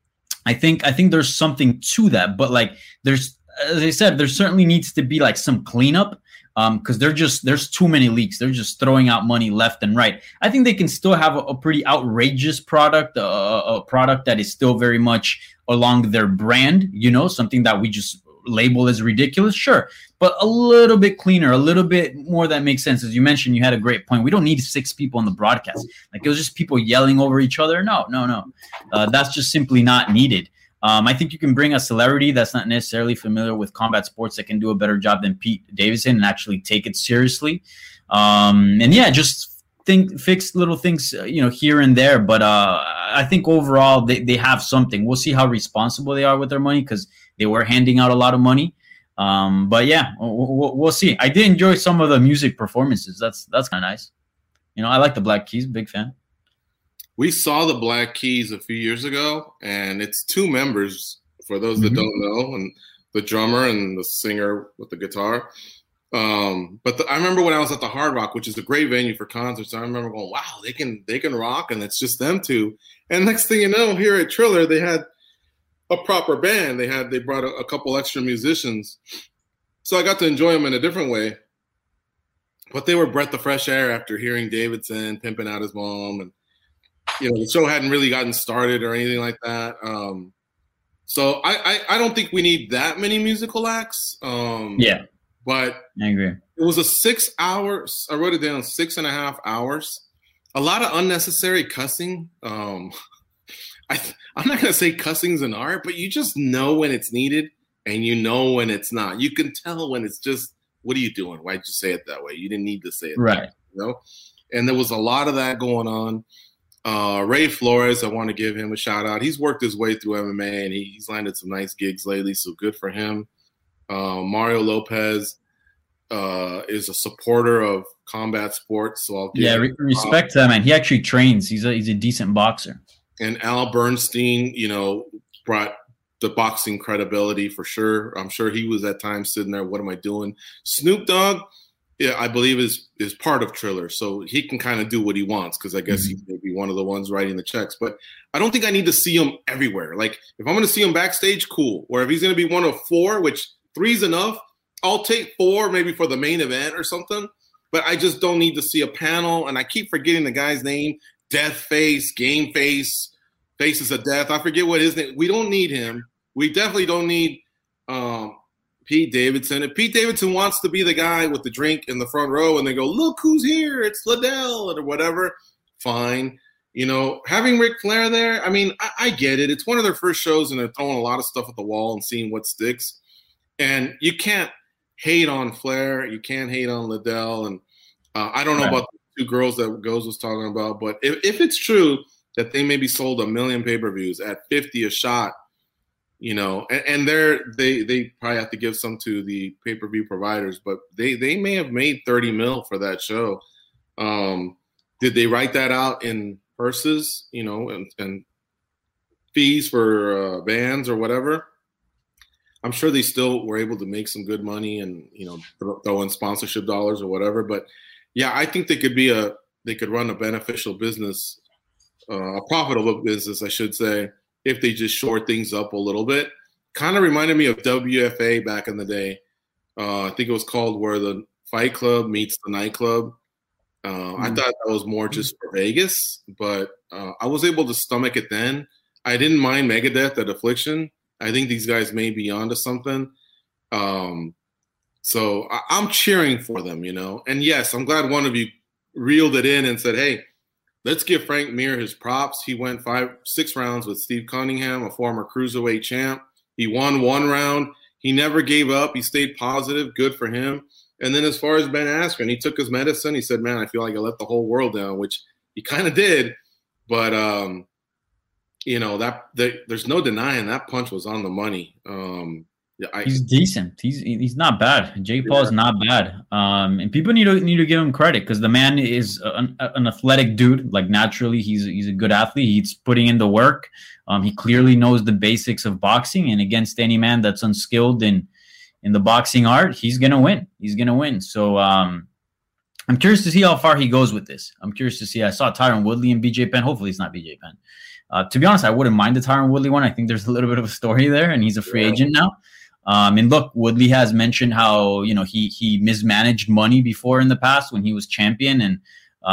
I think I think there's something to that. But like, there's, as I said, there certainly needs to be like some cleanup. Um, because they're just there's too many leaks. They're just throwing out money left and right. I think they can still have a, a pretty outrageous product, uh, a product that is still very much along their brand. You know, something that we just label as ridiculous, sure, but a little bit cleaner, a little bit more that makes sense. As you mentioned, you had a great point. We don't need six people on the broadcast. Like it was just people yelling over each other. No, no, no. Uh, that's just simply not needed. Um, I think you can bring a celebrity that's not necessarily familiar with combat sports that can do a better job than Pete Davidson and actually take it seriously. Um, and yeah, just think, fix little things, uh, you know, here and there. But uh, I think overall they, they have something. We'll see how responsible they are with their money because they were handing out a lot of money. Um, but yeah, we'll, we'll see. I did enjoy some of the music performances. That's that's kind of nice. You know, I like the Black Keys, big fan. We saw the Black Keys a few years ago, and it's two members, for those that mm-hmm. don't know, and the drummer and the singer with the guitar. Um, but the, I remember when I was at the Hard Rock, which is a great venue for concerts, I remember going, wow, they can they can rock, and it's just them two. And next thing you know, here at Triller, they had a proper band. They had they brought a, a couple extra musicians. So I got to enjoy them in a different way. But they were breath of fresh air after hearing Davidson pimping out his mom, and you know, the show hadn't really gotten started or anything like that. Um, So I, I, I don't think we need that many musical acts. Um, yeah, but I agree. It was a six hours. I wrote it down, six and a half hours. A lot of unnecessary cussing. Um, I, I'm not going to say cussing's an art, but you just know when it's needed and you know when it's not. You can tell when it's just, what are you doing? Why'd you say it that way? You didn't need to say it right. that way, you know? And there was a lot of that going on. Uh, Ray Flores, I want to give him a shout out. He's worked his way through M M A and he, he's landed some nice gigs lately, so good for him. Uh, Mario Lopez uh, is a supporter of combat sports, so I'll give yeah, re- respect to that man. He actually trains. He's a he's a decent boxer. And Al Bernstein, you know, brought the boxing credibility for sure. I'm sure he was at times sitting there, what am I doing? Snoop Dogg, yeah, I believe is is part of Triller, so he can kind of do what he wants because I guess mm-hmm. he may be one of the ones writing the checks. But I don't think I need to see him everywhere. Like if I'm going to see him backstage, cool. Or if he's going to be one of four, which three's enough, I'll take four maybe for the main event or something. But I just don't need to see a panel. And I keep forgetting the guy's name: Death Face, Game Face, Faces of Death. I forget what his name. We don't need him. We definitely don't need. Um, Pete Davidson. If Pete Davidson wants to be the guy with the drink in the front row and they go, look who's here, it's Liddell or whatever, fine. You know, having Ric Flair there, I mean, I, I get it. It's one of their first shows and they're throwing a lot of stuff at the wall and seeing what sticks. And you can't hate on Flair. You can't hate on Liddell. And uh, I don't know about the two girls that Goes was talking about, but if, if it's true that they maybe sold a million pay-per-views at fifty a shot, you know, and, and they're they they probably have to give some to the pay-per-view providers, but they they may have made thirty mil for that show. Um, did they write that out in purses, you know, and, and fees for uh, bands or whatever? I'm sure they still were able to make some good money and, you know, throw in sponsorship dollars or whatever. But yeah, I think they could be a they could run a beneficial business, uh, a profitable business, I should say, if they just short things up a little bit. Kind of reminded me of W F A back in the day. Uh, I think it was called Where the Fight Club Meets the Nightclub. Uh, mm-hmm. I thought that was more just for Vegas, but uh, I was able to stomach it then. I didn't mind Megadeth at Affliction. I think these guys may be onto something. Um, so I- I'm cheering for them, you know. And yes, I'm glad one of you reeled it in and said, hey, let's give Frank Mir his props. He went five, six rounds with Steve Cunningham, a former cruiserweight champ. He won one round. He never gave up. He stayed positive. Good for him. And then as far as Ben Askren, he took his medicine. He said, man, I feel like I let the whole world down, which he kind of did. But, um, you know, that, that there's no denying that punch was on the money. Um, I, he's decent. He's he's not bad. Jake Paul's yeah. not bad. Um, and people need to need to give him credit because the man is an, an athletic dude. Like naturally, he's he's a good athlete. He's putting in the work. Um, he clearly knows the basics of boxing, and against any man that's unskilled in in the boxing art, he's gonna win. He's gonna win. So um, I'm curious to see how far he goes with this. I'm curious to see. I saw Tyron Woodley and B J Penn. Hopefully, it's not B J Penn. Uh, to be honest, I wouldn't mind the Tyron Woodley one. I think there's a little bit of a story there, and he's a free yeah. agent now. Um, and look, Woodley has mentioned how, you know, he he mismanaged money before in the past when he was champion. And,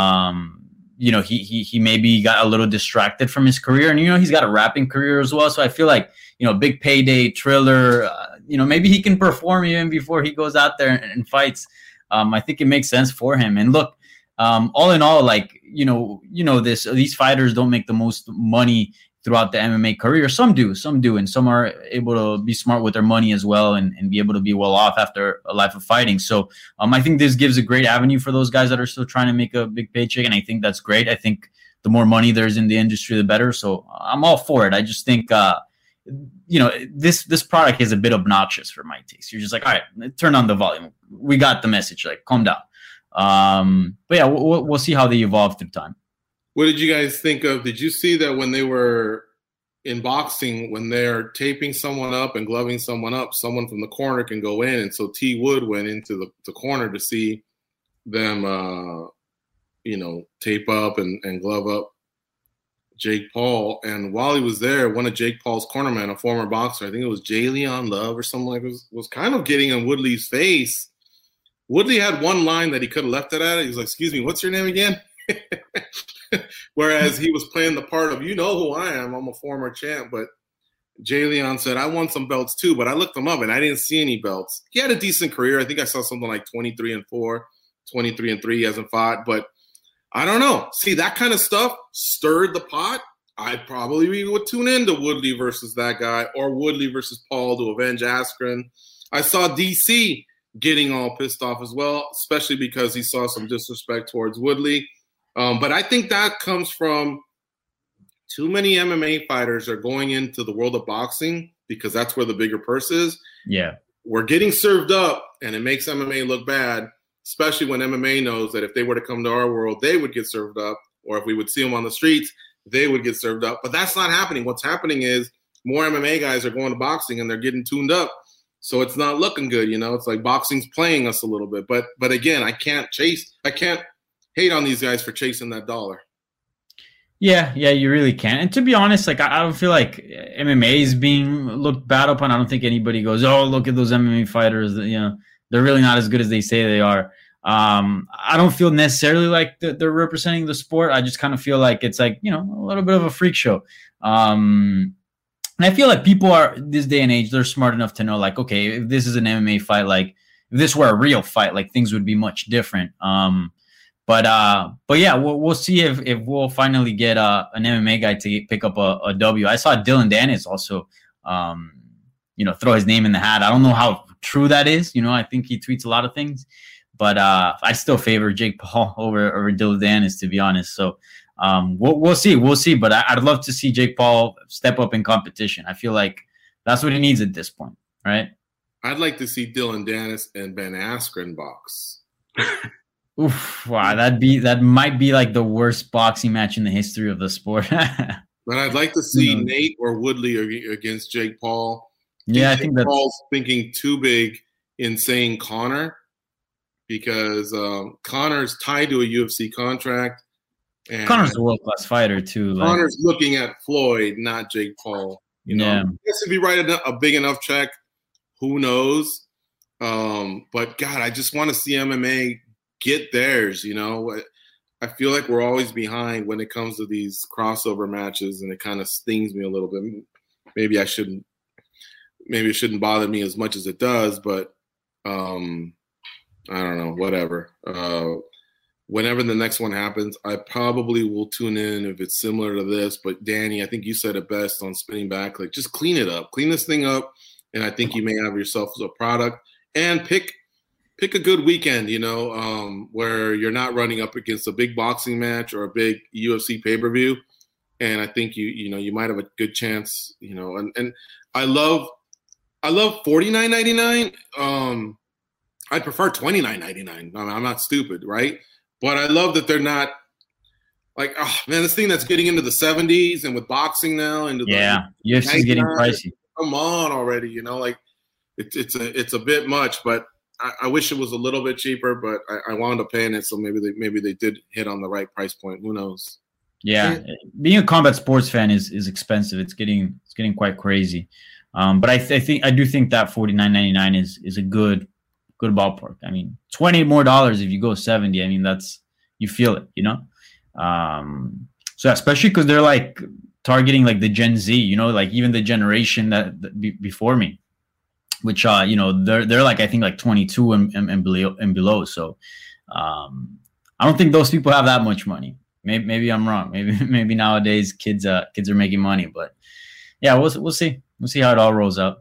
um, you know, he, he he maybe got a little distracted from his career. And, you know, he's got a rapping career as well. So I feel like, you know, big payday Triller, uh, you know, maybe he can perform even before he goes out there and, and fights. Um, I think it makes sense for him. And look, um, all in all, like, you know, you know, this these fighters don't make the most money throughout the M M A career. Some do, some do, and some are able to be smart with their money as well and, and be able to be well off after a life of fighting. So um, I think this gives a great avenue for those guys that are still trying to make a big paycheck, and I think that's great. I think the more money there's in the industry, the better. So I'm all for it. I just think, uh, you know, this this product is a bit obnoxious for my taste. You're just like, all right, turn on the volume. We got the message. Like, calm down. Um, but yeah, we'll, we'll see how they evolve through time. What did you guys think of? Did you see that when they were in boxing, when they're taping someone up and gloving someone up, someone from the corner can go in? And so T. Wood went into the, the corner to see them, uh, you know, tape up and, and glove up Jake Paul. And while he was there, one of Jake Paul's cornermen, a former boxer, I think it was Jay Leon Love or something like that, was, was kind of getting in Woodley's face. Woodley had one line that he could have left it at. He was like, excuse me, what's your name again? Whereas he was playing the part of, you know who I am, I'm a former champ. But Jay Leon said, I won some belts too, but I looked him up and I didn't see any belts. He had a decent career. I think I saw something like twenty-three and four, twenty-three and three. He hasn't fought, but I don't know. See, that kind of stuff stirred the pot. I probably would tune in to Woodley versus that guy, or Woodley versus Paul to avenge Askren. I saw D C getting all pissed off as well, especially because he saw some disrespect towards Woodley. Um, but I think that comes from too many M M A fighters are going into the world of boxing because that's where the bigger purse is. Yeah. We're getting served up, and it makes M M A look bad, especially when M M A knows that if they were to come to our world, they would get served up, or if we would see them on the streets, they would get served up. But that's not happening. What's happening is more M M A guys are going to boxing, and they're getting tuned up. So it's not looking good, you know. It's like boxing's playing us a little bit. But but again, I can't chase – I can't hate on these guys for chasing that dollar. Yeah, yeah, you really can. And to be honest, like I, I don't feel like M M A is being looked bad upon. I don't think anybody goes, "Oh, look at those M M A fighters. You know, they're really not as good as they say they are." Um, I don't feel necessarily like they're representing the sport. I just kind of feel like it's like, you know, a little bit of a freak show. Um, and I feel like people are this day and age, they're smart enough to know, like, okay, if this is an M M A fight, like if this were a real fight, like things would be much different. Um, But uh, but yeah, we'll we'll see if, if we'll finally get uh, an M M A guy to pick up a, a W. I saw Dylan Dennis also, um, you know, throw his name in the hat. I don't know how true that is. You know, I think he tweets a lot of things, but uh, I still favor Jake Paul over over Dylan Dennis, to be honest. So um, we'll we'll see, we'll see. But I, I'd love to see Jake Paul step up in competition. I feel like that's what he needs at this point, right? I'd like to see Dylan Dennis and Ben Askren box. Oof, wow, that'd be that might be like the worst boxing match in the history of the sport. But I'd like to see No. Nate or Woodley against Jake Paul. Yeah, I Jake think that's Paul's thinking too big in saying Connor, because um, Connor's tied to a U F C contract. And Connor's a world class fighter too. Like, Connor's looking at Floyd, not Jake Paul. You know, Yeah. I guess if you write a, a big enough check, who knows? Um, but God, I just want to see M M A get theirs. You know, I feel like we're always behind when it comes to these crossover matches, and it kind of stings me a little bit. Maybe I shouldn't. Maybe it shouldn't bother me as much as it does, but um, I don't know. Whatever. Uh, whenever the next one happens, I probably will tune in if it's similar to this. But Danny, I think you said it best on Spinning Back. Like, just clean it up, clean this thing up, and I think you may have yourself a product. And pick pick a good weekend, you know, um, where you're not running up against a big boxing match or a big U F C pay-per-view. And I think you you know you might have a good chance, you know. And and I love I love forty-nine ninety-nine. Um, I prefer twenty-nine ninety-nine. I'm not stupid, right? But I love that they're not like, oh man, this thing that's getting into the seventies and with boxing now, into the yeah, U F C's getting pricey. Come on already, you know, like it's it's a it's a bit much, but I, I wish it was a little bit cheaper, but I, I wound up paying it, so maybe they maybe they did hit on the right price point. Who knows? Yeah, being a combat sports fan is is expensive. It's getting it's getting quite crazy. Um, but I, th- I think I do think that forty-nine ninety-nine is is a good good ballpark. I mean, twenty more dollars if you go seventy. I mean, that's you feel it, you know. Um, so especially because they're like targeting like the Gen Z, you know, like even the generation that, that be, before me, which uh, you know, they're they're like I think like twenty-two and and, and below and below. So um, I don't think those people have that much money. Maybe maybe I'm wrong. Maybe maybe nowadays kids uh kids are making money, but yeah, we'll we'll see. We'll see how it all rolls out.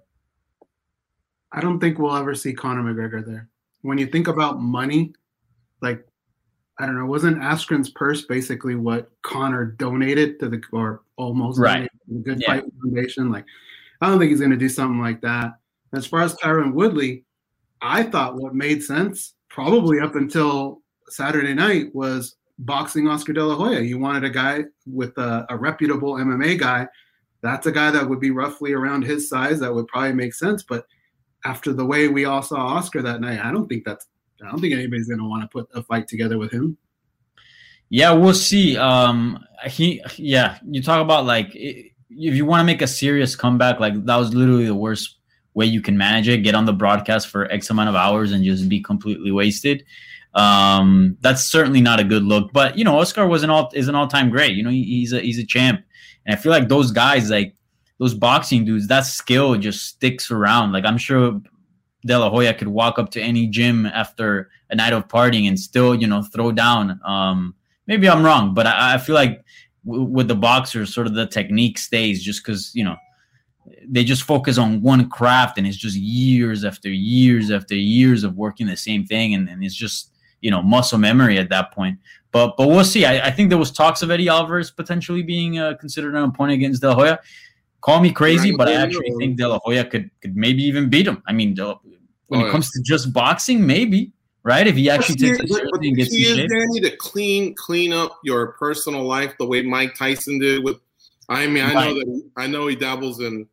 I don't think we'll ever see Conor McGregor there. When you think about money, like, I don't know, wasn't Askren's purse basically what Conor donated to the, or almost right. donated to the Good Yeah. Fight Foundation? Like, I don't think he's going to do something like that. As far as Tyron Woodley, I thought what made sense, probably up until Saturday night, was boxing Oscar De La Hoya. You wanted a guy with a, a reputable M M A guy. That's a guy that would be roughly around his size. That would probably make sense. But after the way we all saw Oscar that night, I don't think that's, I don't think anybody's going to want to put a fight together with him. Yeah, we'll see. Um, he, yeah, you talk about like if you want to make a serious comeback, like that was literally the worst way you can manage it. Get on the broadcast for X amount of hours and just be completely wasted. Um, that's certainly not a good look. But you know, Oscar was an all is an all time great. You know, he, he's a he's a champ, and I feel like those guys like those boxing dudes, that skill just sticks around. Like I'm sure De La Hoya could walk up to any gym after a night of partying and still, you know, throw down. Um, maybe I'm wrong, but I, I feel like w- with the boxers, sort of the technique stays just because, you know, they just focus on one craft and it's just years after years after years of working the same thing. And, and it's just, you know, muscle memory at that point. But but we'll see. I, I think there was talks of Eddie Alvarez potentially being uh, considered an opponent against De La Hoya. Call me crazy, but I actually think De La Hoya could, could maybe even beat him. I mean, the, when oh, it yeah. comes to just boxing, maybe, right? If he actually takes it seriously and gets in shape. Danny, to clean clean up your personal life the way Mike Tyson did with. I mean, I right. know that I know he dabbles in,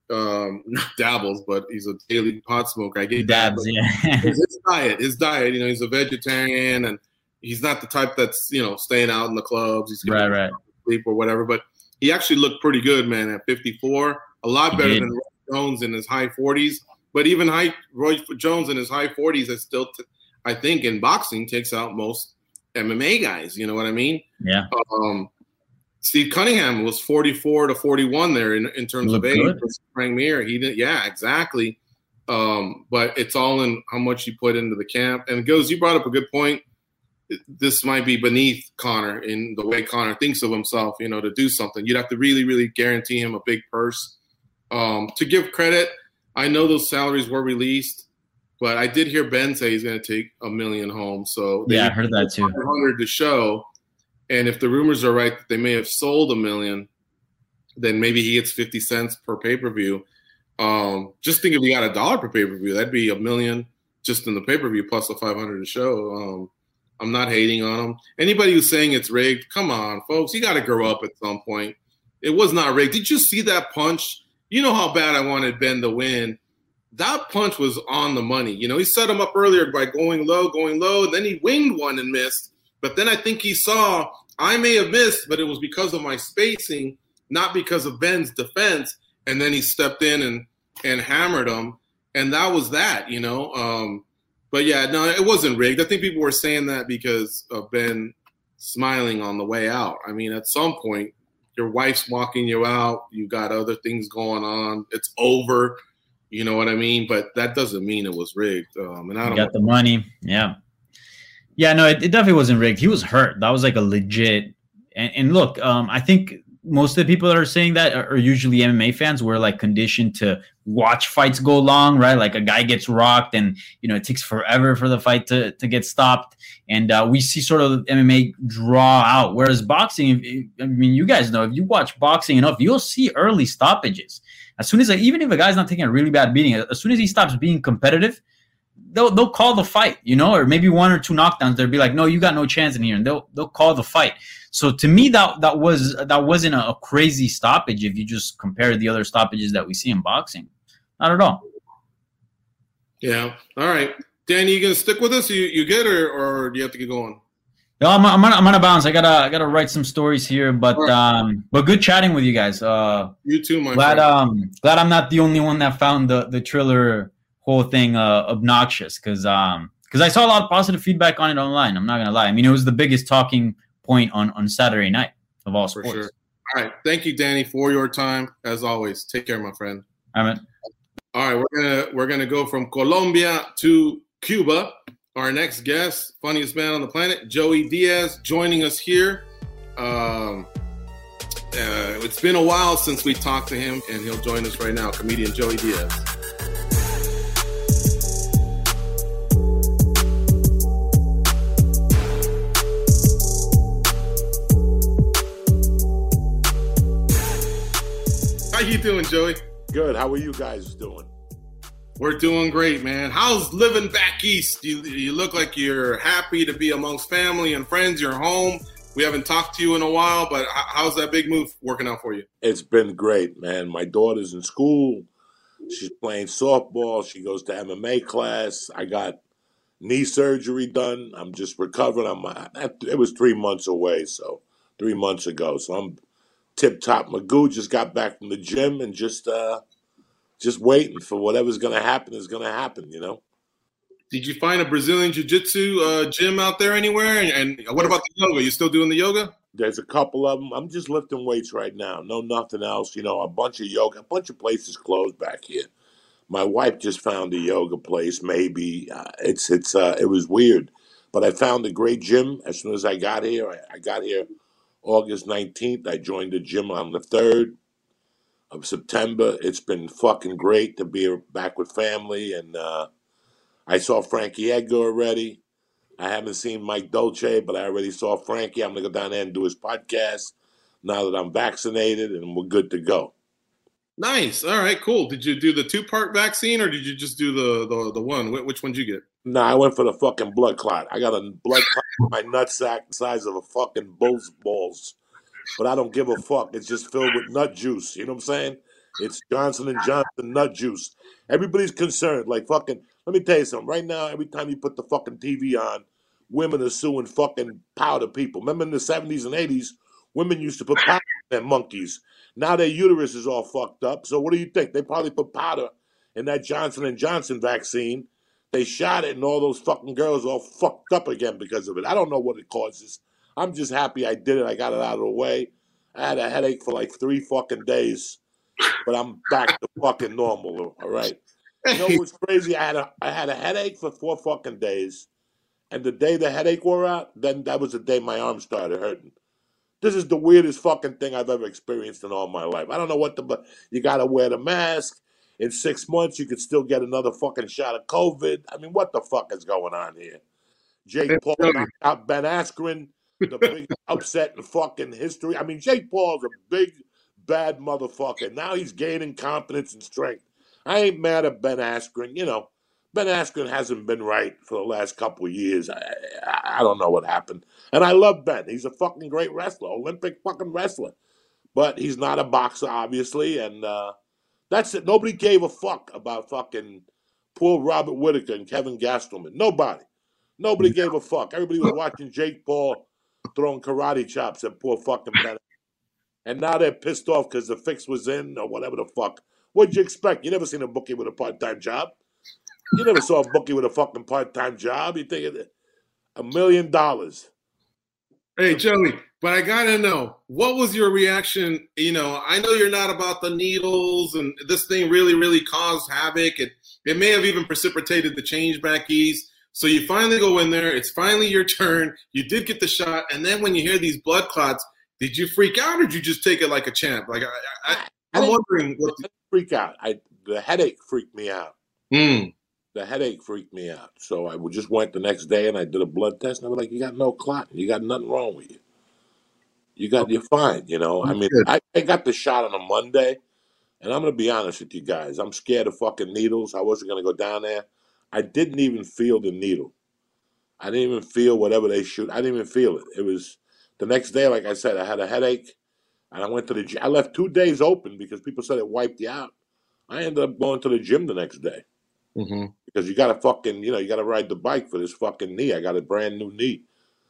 um, not dabbles, but he's a daily pot smoker. I get dabs, that, yeah. his diet, his diet. You know, he's a vegetarian, and he's not the type that's you know staying out in the clubs. He's right, right. sleep or whatever, but he actually looked pretty good, man. At fifty-four, a lot better than Roy Jones in his high forties. But even high, Roy Jones in his high forties is still, t- I think, in boxing takes out most M M A guys. You know what I mean? Yeah. Um, Steve Cunningham was forty-four to forty-one there in, in terms of age. Frank Mir, he didn't. Yeah, exactly. Um, but it's all in how much you put into the camp. And Goes, you brought up a good point. This might be beneath Conor in the way Conor thinks of himself. You know, to do something, you'd have to really, really guarantee him a big purse. Um, to give credit. I know those salaries were released, but I did hear Ben say he's going to take a million home. So yeah, I heard that too. five hundred to show, and if the rumors are right that they may have sold a million, then maybe he gets fifty cents per pay per view. Um, just think if he got a dollar per pay per view, that'd be a million just in the pay per view plus the five hundred to show. Um, I'm not hating on him. Anybody who's saying it's rigged, come on, folks, you got to grow up at some point. It was not rigged. Did you see that punch? You know how bad I wanted Ben to win. That punch was on the money. You know, he set him up earlier by going low, going low, and then he winged one and missed. But then I think he saw I may have missed, but it was because of my spacing, not because of Ben's defense. And then he stepped in and, and hammered him. And that was that, you know. Um, but, yeah, no, it wasn't rigged. I think people were saying that because of Ben smiling on the way out. I mean, at some point, your wife's walking you out. You got other things going on. It's over. You know what I mean? But that doesn't mean it was rigged. Um, and I don't you got the money. Yeah. Yeah, no, it, it definitely wasn't rigged. He was hurt. That was like a legit. And, and look, um, I think most of the people that are saying that are, are usually M M A fans. We're like conditioned to watch fights go long, right? Like a guy gets rocked and, you know, it takes forever for the fight to, to get stopped. And uh, we see sort of M M A draw out. Whereas boxing, I mean, you guys know, if you watch boxing enough, you'll see early stoppages. As soon as, like, even if a guy's not taking a really bad beating, as soon as he stops being competitive, they'll they'll call the fight, you know, or maybe one or two knockdowns. They'll be like, no, you got no chance in here, and they'll they'll call the fight. So to me, that that was that wasn't a, a crazy stoppage if you just compare the other stoppages that we see in boxing. Not at all. Yeah. All right, Danny, you gonna stick with us? You you get or or do you have to get going? No, I'm I'm on, I'm on a bounce. I gotta I gotta write some stories here, but right. um, but good chatting with you guys. Uh, you too, my glad friend. um glad I'm not the only one that found the the Triller whole thing uh, obnoxious, because um because I saw a lot of positive feedback on it online. I'm not gonna lie. I mean, it was the biggest talking point on on Saturday night of all sports. For sure. All right, thank you, Danny, for your time as always. Take care, my friend. All right, man. All right, we're gonna we're gonna go from Colombia to Cuba. Our next guest, funniest man on the planet, Joey Diaz, joining us here. Um, uh, it's been a while since we talked to him, and he'll join us right now. Comedian Joey Diaz. How you doing, Joey? Good. How are you guys doing? We're doing great, man. How's living back east? You, you look like you're happy to be amongst family and friends. You're home. We haven't talked to you in a while, but how's that big move working out for you? It's been great, man. My daughter's in school. She's playing softball. She goes to M M A class. I got knee surgery done. I'm just recovering. I'm, it was three months away, so three months ago. So I'm tip-top. Magoo just got back from the gym and just uh, – just waiting for whatever's going to happen is going to happen, you know? Did you find a Brazilian Jiu-Jitsu uh, gym out there anywhere? And, and what about the yoga? You still doing the yoga? There's a couple of them. I'm just lifting weights right now. No, nothing else. You know, a bunch of yoga, a bunch of places closed back here. My wife just found a yoga place. Maybe uh, it's it's uh, it was weird, but I found a great gym as soon as I got here. I, I got here August nineteenth. I joined the gym on the third of September. It's been fucking great to be back with family, and uh, I saw Frankie Edgar already. I haven't seen Mike Dolce, but I already saw Frankie. I'm going to go down there and do his podcast now that I'm vaccinated, and we're good to go. Nice. All right, cool. Did you do the two-part vaccine, or did you just do the the, the one? Wh- Which one did you get? No, I went for the fucking blood clot. I got a blood clot in my nutsack the size of a fucking bull's balls. But I don't give a fuck. It's just filled with nut juice. You know what I'm saying? It's Johnson and Johnson nut juice. Everybody's concerned. Like fucking, let me tell you something. Right now, every time you put the fucking T V on, women are suing fucking powder people. Remember in the seventies and eighties, women used to put powder in their monkeys. Now their uterus is all fucked up. So what do you think? They probably put powder in that Johnson and Johnson vaccine. They shot it, and all those fucking girls all fucked up again because of it. I don't know what it causes. I'm just happy I did it. I got it out of the way. I had a headache for like three fucking days, but I'm back to fucking normal. All right. You know what's crazy? I had a I had a headache for four fucking days, and the day the headache wore out, then that was the day my arm started hurting. This is the weirdest fucking thing I've ever experienced in all my life. I don't know what the but you got to wear the mask. In six months, you could still get another fucking shot of COVID. I mean, what the fuck is going on here? Jake Paul knocked out Ben Askren, the biggest upset in fucking history. I mean, Jake Paul's a big, bad motherfucker. Now he's gaining confidence and strength. I ain't mad at Ben Askren. You know, Ben Askren hasn't been right for the last couple of years. I, I, I don't know what happened. And I love Ben. He's a fucking great wrestler, Olympic fucking wrestler. But he's not a boxer, obviously, and uh, that's it. Nobody gave a fuck about fucking poor Robert Whittaker and Kevin Gastelman. Nobody. Nobody gave a fuck. Everybody was watching Jake Paul throwing karate chops at poor fucking Ben. And now they're pissed off because the fix was in or whatever the fuck. What'd you expect? You never seen a bookie with a part-time job. You never saw a bookie with a fucking part-time job. You think it, a million dollars. Hey, Joey, but I got to know, what was your reaction? You know, I know you're not about the needles, and this thing really, really caused havoc. It, it may have even precipitated the change back east. So you finally go in there. It's finally your turn. You did get the shot. And then when you hear these blood clots, did you freak out, or did you just take it like a champ? Like, I, I, I'm I wondering. What the, freak out. I, the headache freaked me out. Mm. The headache freaked me out. So I just went the next day and I did a blood test, and I was like, you got no clot. You got nothing wrong with you. You got, you're fine, you know. I mean, I, I got the shot on a Monday, and I'm going to be honest with you guys. I'm scared of fucking needles. I wasn't going to go down there. I didn't even feel the needle. I didn't even feel whatever they shoot. I didn't even feel it. It was the next day, like I said, I had a headache, and I went to the gym. I left two days open because people said it wiped you out. I ended up going to the gym the next day. Mm-hmm. Because you got to fucking, you know, you got to ride the bike for this fucking knee. I got a brand new knee.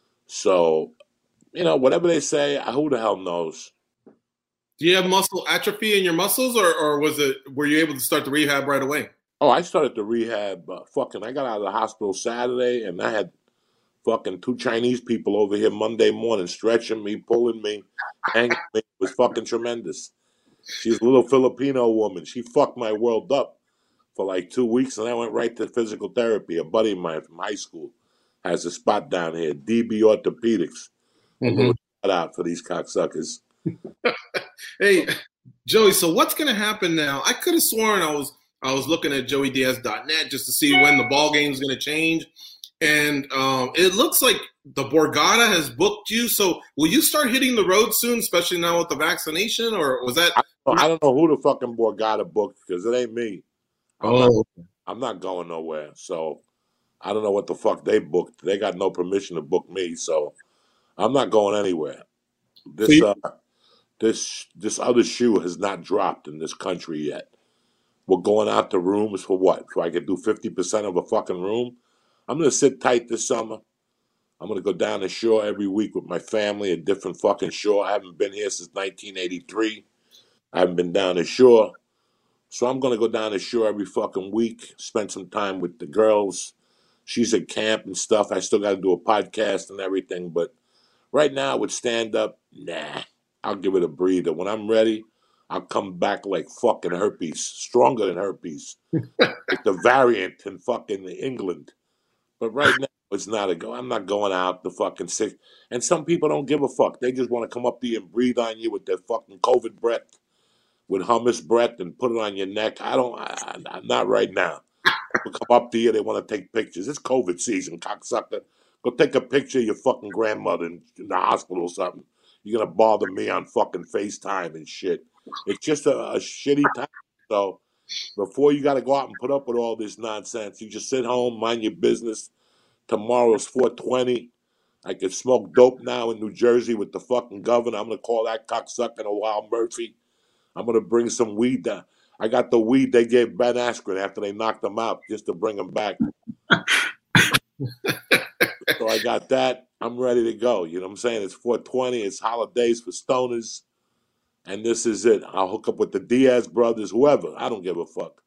So, you know, whatever they say, who the hell knows? Do you have muscle atrophy in your muscles, or, or was it, were you able to start the rehab right away? Oh, I started the rehab. Uh, fucking, I got out of the hospital Saturday, and I had fucking two Chinese people over here Monday morning stretching me, pulling me, hanging me. It was fucking tremendous. She's a little Filipino woman. She fucked my world up for like two weeks, and I went right to physical therapy. A buddy of mine from high school has a spot down here, D B Orthopedics. Mm-hmm. A little shout out for these cocksuckers. Hey, Joey, so what's going to happen now? I could have sworn I was I was looking at joey diaz dot net just to see when the ball game is going to change. And um, it looks like the Borgata has booked you. So will you start hitting the road soon, especially now with the vaccination? Or was that? I don't know, I don't know who the fucking Borgata booked, because it ain't me. I'm, oh. not, I'm not going nowhere. So I don't know what the fuck they booked. They got no permission to book me. So I'm not going anywhere. This uh, this this other shoe has not dropped in this country yet. We're going out to rooms for what? So I could do fifty percent of a fucking room? I'm going to sit tight this summer. I'm going to go down the shore every week with my family, a different fucking shore. I haven't been here since nineteen eighty-three. I haven't been down the shore. So I'm going to go down the shore every fucking week, spend some time with the girls. She's at camp and stuff. I still got to do a podcast and everything. But Right now with stand-up, nah, I'll give it a breather. When I'm ready, I'll come back like fucking herpes, stronger than herpes. It's the variant in fucking England. But right now, it's not a go. I'm not going out the fucking sick. And some people don't give a fuck. They just want to come up to you and breathe on you with their fucking COVID breath, with hummus breath, and put it on your neck. I don't, I, I, not right now. People come up to you, they want to take pictures. It's COVID season, cocksucker. Go take a picture of your fucking grandmother in, in the hospital or something. You're going to bother me on fucking FaceTime and shit. It's just a, a shitty time. So before you got to go out and put up with all this nonsense, you just sit home, mind your business. Tomorrow's four twenty. I could smoke dope now in New Jersey with the fucking governor. I'm going to call that cocksucker a Wild Murphy. I'm going to bring some weed down. I got the weed they gave Ben Askren after they knocked him out just to bring him back. So I got that. I'm ready to go. You know what I'm saying? It's four twenty. It's holidays for stoners. And this is it. I'll hook up with the Diaz brothers, whoever. I don't give a fuck.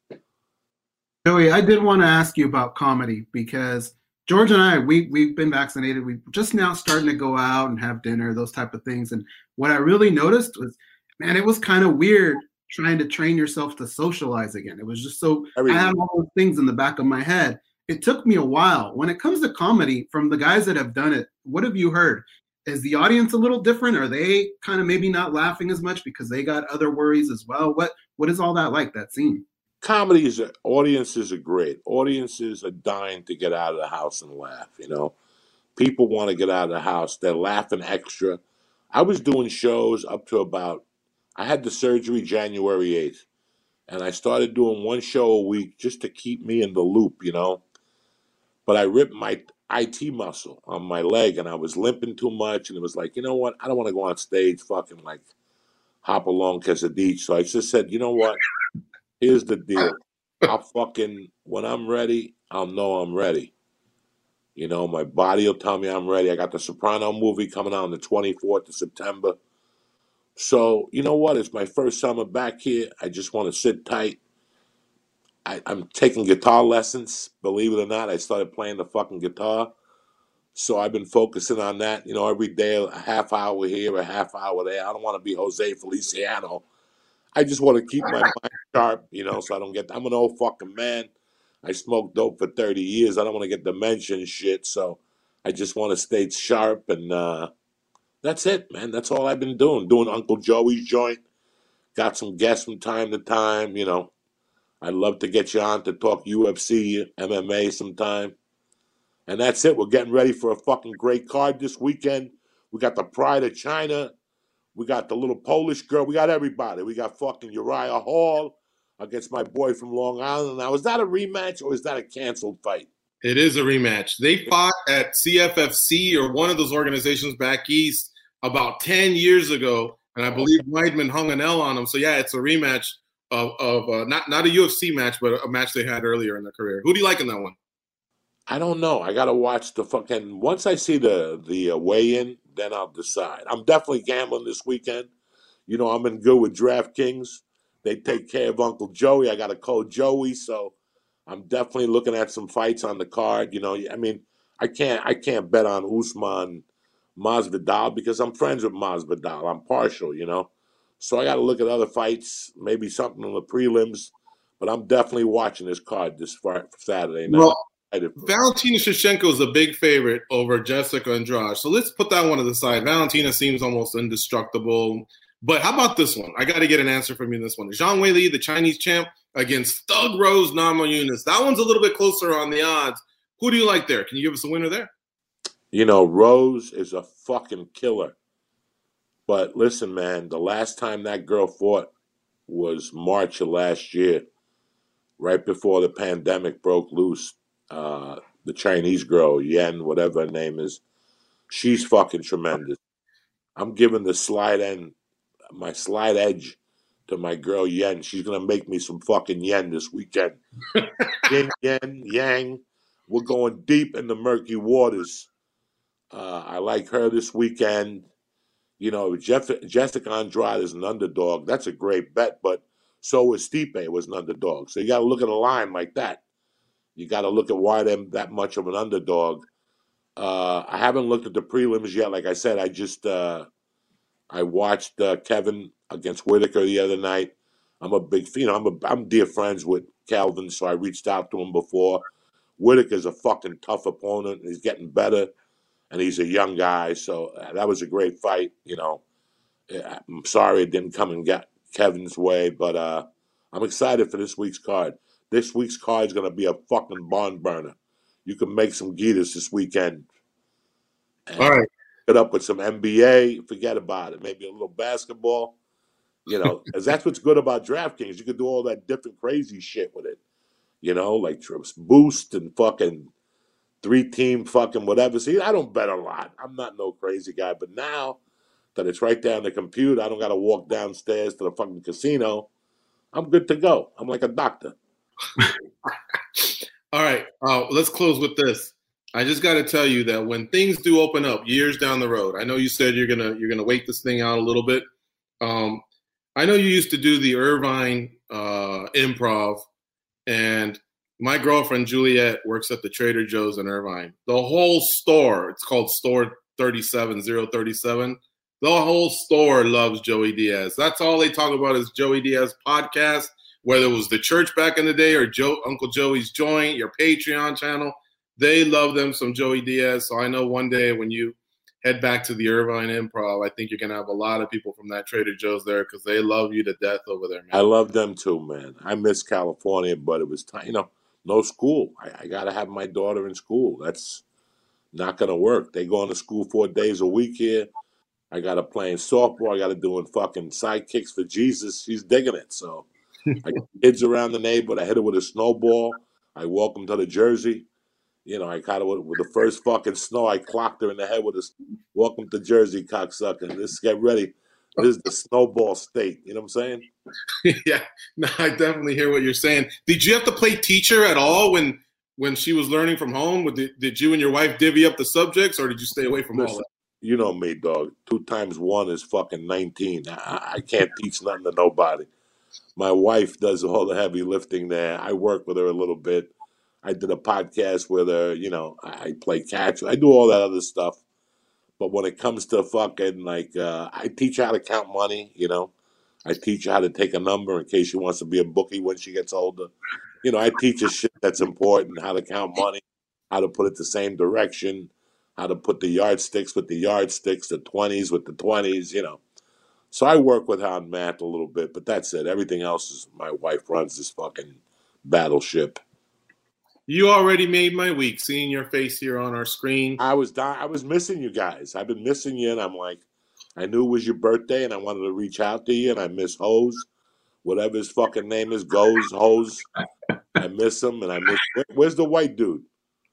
Joey, I did want to ask you about comedy because George and I, we, we've been vaccinated. We're just now starting to go out and have dinner, those type of things. And what I really noticed was, man, it was kind of weird trying to train yourself to socialize again. It was just so, Everything. I had all those things in the back of my head. It took me a while. When it comes to comedy, from the guys that have done it, what have you heard? Is the audience a little different? Are they kind of maybe not laughing as much because they got other worries as well? What What is all that like, that scene? Comedy is, audiences are great. Audiences are dying to get out of the house and laugh, you know. People want to get out of the house. They're laughing extra. I was doing shows up to about, I had the surgery January eighth. And I started doing one show a week just to keep me in the loop, you know. But I ripped my I T muscle on my leg and I was limping too much. And it was like, you know what? I don't want to go on stage fucking like hop along quesadilla. So I just said, you know what? Here's the deal. I'll fucking, when I'm ready, I'll know I'm ready. You know, my body will tell me I'm ready. I got the Soprano movie coming out on the twenty-fourth of September. So, you know what? It's my first summer back here. I just want to sit tight. I, I'm taking guitar lessons. Believe it or not, I started playing the fucking guitar. So I've been focusing on that. You know, every day, a half hour here, a half hour there. I don't want to be Jose Feliciano. I just want to keep my mind sharp, you know, so I don't get, I'm an old fucking man. I smoked dope for thirty years. I don't want to get dementia and shit. So I just want to stay sharp. And uh, that's it, man. That's all I've been doing. Doing Uncle Joey's joint. Got some guests from time to time, you know. I'd love to get you on to talk U F C, M M A sometime. And that's it. We're getting ready for a fucking great card this weekend. We got the Pride of China. We got the little Polish girl. We got everybody. We got fucking Uriah Hall against my boy from Long Island. Now, is that a rematch or is that a canceled fight? It is a rematch. They fought at C F F C or one of those organizations back east about ten years ago, and I believe Weidman hung an L on them. So, yeah, it's a rematch of, of uh, not, not a U F C match, but a match they had earlier in their career. Who do you like in that one? I don't know. I got to watch the fucking – once I see the, the uh, weigh-in, then I'll decide. I'm definitely gambling this weekend. You know, I'm in good with DraftKings. They take care of Uncle Joey. I got a code Joey, so I'm definitely looking at some fights on the card. You know, I mean, I can't I can't bet on Usman Masvidal because I'm friends with Masvidal. I'm partial, you know. So I got to look at other fights, maybe something in the prelims. But I'm definitely watching this card this Friday, Saturday night. Well, Valentina Shevchenko is a big favorite over Jessica Andrade. So let's put that one to the side. Valentina seems almost indestructible. But how about this one? I got to get an answer from you in this one. Zhang Weili, the Chinese champ, against Thug Rose Namajunas. That one's a little bit closer on the odds. Who do you like there? Can you give us a winner there? You know, Rose is a fucking killer. But listen, man, the last time that girl fought was March of last year, right before the pandemic broke loose. Uh, the Chinese girl, Yen, whatever her name is, she's fucking tremendous. I'm giving the slide end, my slide edge to my girl Yen. She's going to make me some fucking yen this weekend. Yin, yen, yang. We're going deep in the murky waters. Uh, I like her this weekend. You know, Jeff, Jessica Andrade is an underdog. That's a great bet, but so was Stipe was an underdog. So you got to look at a line like that. You got to look at why they're that much of an underdog. Uh, I haven't looked at the prelims yet. Like I said, I just uh, I watched uh, Kevin against Whitaker the other night. I'm a big, you know, I'm a, I'm dear friends with Calvin, so I reached out to him before. Whitaker's a fucking tough opponent. He's getting better, and he's a young guy. So uh, that was a great fight. You know, I'm sorry it didn't come and get Kevin's way, but uh, I'm excited for this week's card. This week's card is going to be a fucking barn burner. You can make some Gitas this weekend. And all right. Get up with some N B A. Forget about it. Maybe a little basketball. You know, because that's what's good about DraftKings. You can do all that different crazy shit with it. You know, like boost and fucking three-team fucking whatever. See, I don't bet a lot. I'm not no crazy guy. But now that it's right there on the computer, I don't got to walk downstairs to the fucking casino. I'm good to go. I'm like a doctor. All right, uh, let's close with this. I just got to tell you that when things do open up years down the road, I know you said you're gonna you're gonna wait this thing out a little bit. Um, I know you used to do the Irvine uh, Improv, and my girlfriend Juliet works at the Trader Joe's in Irvine. The whole store, it's called Store thirty-seven zero thirty-seven. The whole store loves Joey Diaz. That's all they talk about is Joey Diaz podcast. Whether it was the church back in the day or Joe, Uncle Joey's Joint, your Patreon channel, they love them some Joey Diaz. So I know one day when you head back to the Irvine Improv, I think you're going to have a lot of people from that Trader Joe's there because they love you to death over there, man. I love them too, man. I miss California, but it was time, you know, no school. I, I got to have my daughter in school. That's not going to work. They going to school four days a week here. I got to playing softball. I got to doing fucking sidekicks for Jesus. She's digging it, so. I got kids around the neighborhood. I hit her with a snowball. I walk them to the Jersey. You know, I caught her with, with the first fucking snow. I clocked her in the head with a welcome to Jersey, cocksucker. This get ready. This is the snowball state. You know what I'm saying? Yeah, no, I definitely hear what you're saying. Did you have to play teacher at all when when she was learning from home? Did, did you and your wife divvy up the subjects, or did you stay away from Listen, all that? You know me, dog. Two times one is fucking nineteen. I, I can't teach nothing to nobody. My wife does all the heavy lifting there. I work with her a little bit. I did a podcast with her. You know, I play catch. I do all that other stuff. But when it comes to fucking, like, uh, I teach her how to count money, you know. I teach her how to take a number in case she wants to be a bookie when she gets older. You know, I teach her shit that's important, how to count money, how to put it the same direction, how to put the yardsticks with the yardsticks, the twenties with the twenties, you know. So I work with her on math a little bit, but that's it. Everything else is my wife runs this fucking battleship. You already made my week seeing your face here on our screen. I was di- I was missing you guys. I've been missing you, and I'm like, I knew it was your birthday, and I wanted to reach out to you, and I miss Hose, whatever his fucking name is, Goes, Hose. I miss him, and I miss. Where, where's the white dude?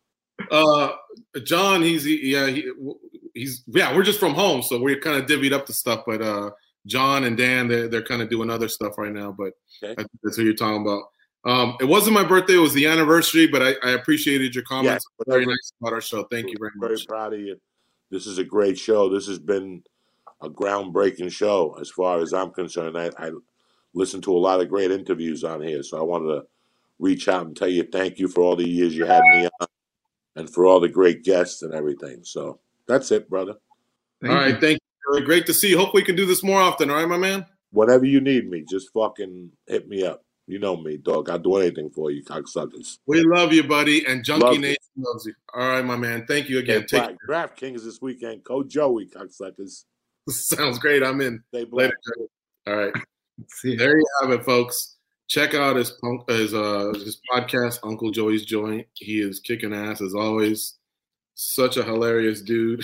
Uh, John, he's yeah, he, he's yeah. We're just from home, so we're kind of divvied up the stuff. But uh, John and Dan, they're they're kind of doing other stuff right now. But Okay. I think that's what you're talking about. Um, it wasn't my birthday; it was the anniversary. But I, I appreciated your comments. Yes, Very whatever. nice about our show. Thank you very Very much. proud of you. This is a great show. This has been a groundbreaking show as far as I'm concerned. I, I listened to a lot of great interviews on here, so I wanted to reach out and tell you thank you for all the years you had me on and for all the great guests and everything. So that's it, brother. Thank all right, you. thank you. Great to see you. Hope we can do this more often. All right, my man. Whenever you need me, just fucking hit me up. You know me, dog. I'll do anything for you, cocksuckers. We love you, buddy, and Junkie Love you. Nation loves you. All right, my man. Thank you again. Hey, Take Black DraftKings this weekend. Code Joey, cocksuckers. Sounds great. I'm in. Stay black. Later. Joey. All right. See ya. There you have it, folks. Check out his punk, his uh his podcast, Uncle Joey's Joint. He is kicking ass as always. Such a hilarious dude.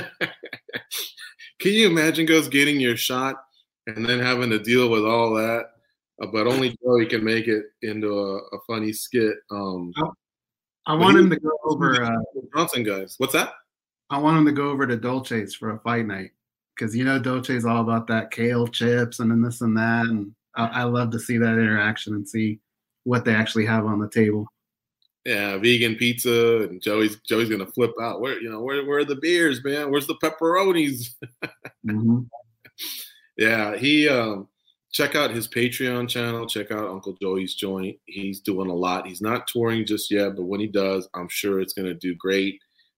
Can you imagine Gus getting your shot and then having to deal with all that? Uh, but only Joey can make it into a, a funny skit. Um, I want him to go over. Uh, Johnson guys, what's that? I want him to go over to Dolce's for a fight night because you know Dolce's all about that kale chips and then this and that, and I, I love to see that interaction and see what they actually have on the table. Yeah, vegan pizza, and Joey's Joey's gonna flip out. Where you know where where are the beers, man? Where's the pepperonis? Mm-hmm. Yeah, he um, check out his Patreon channel. Check out Uncle Joey's Joint. He's doing a lot. He's not touring just yet, but when he does, I'm sure it's gonna do great.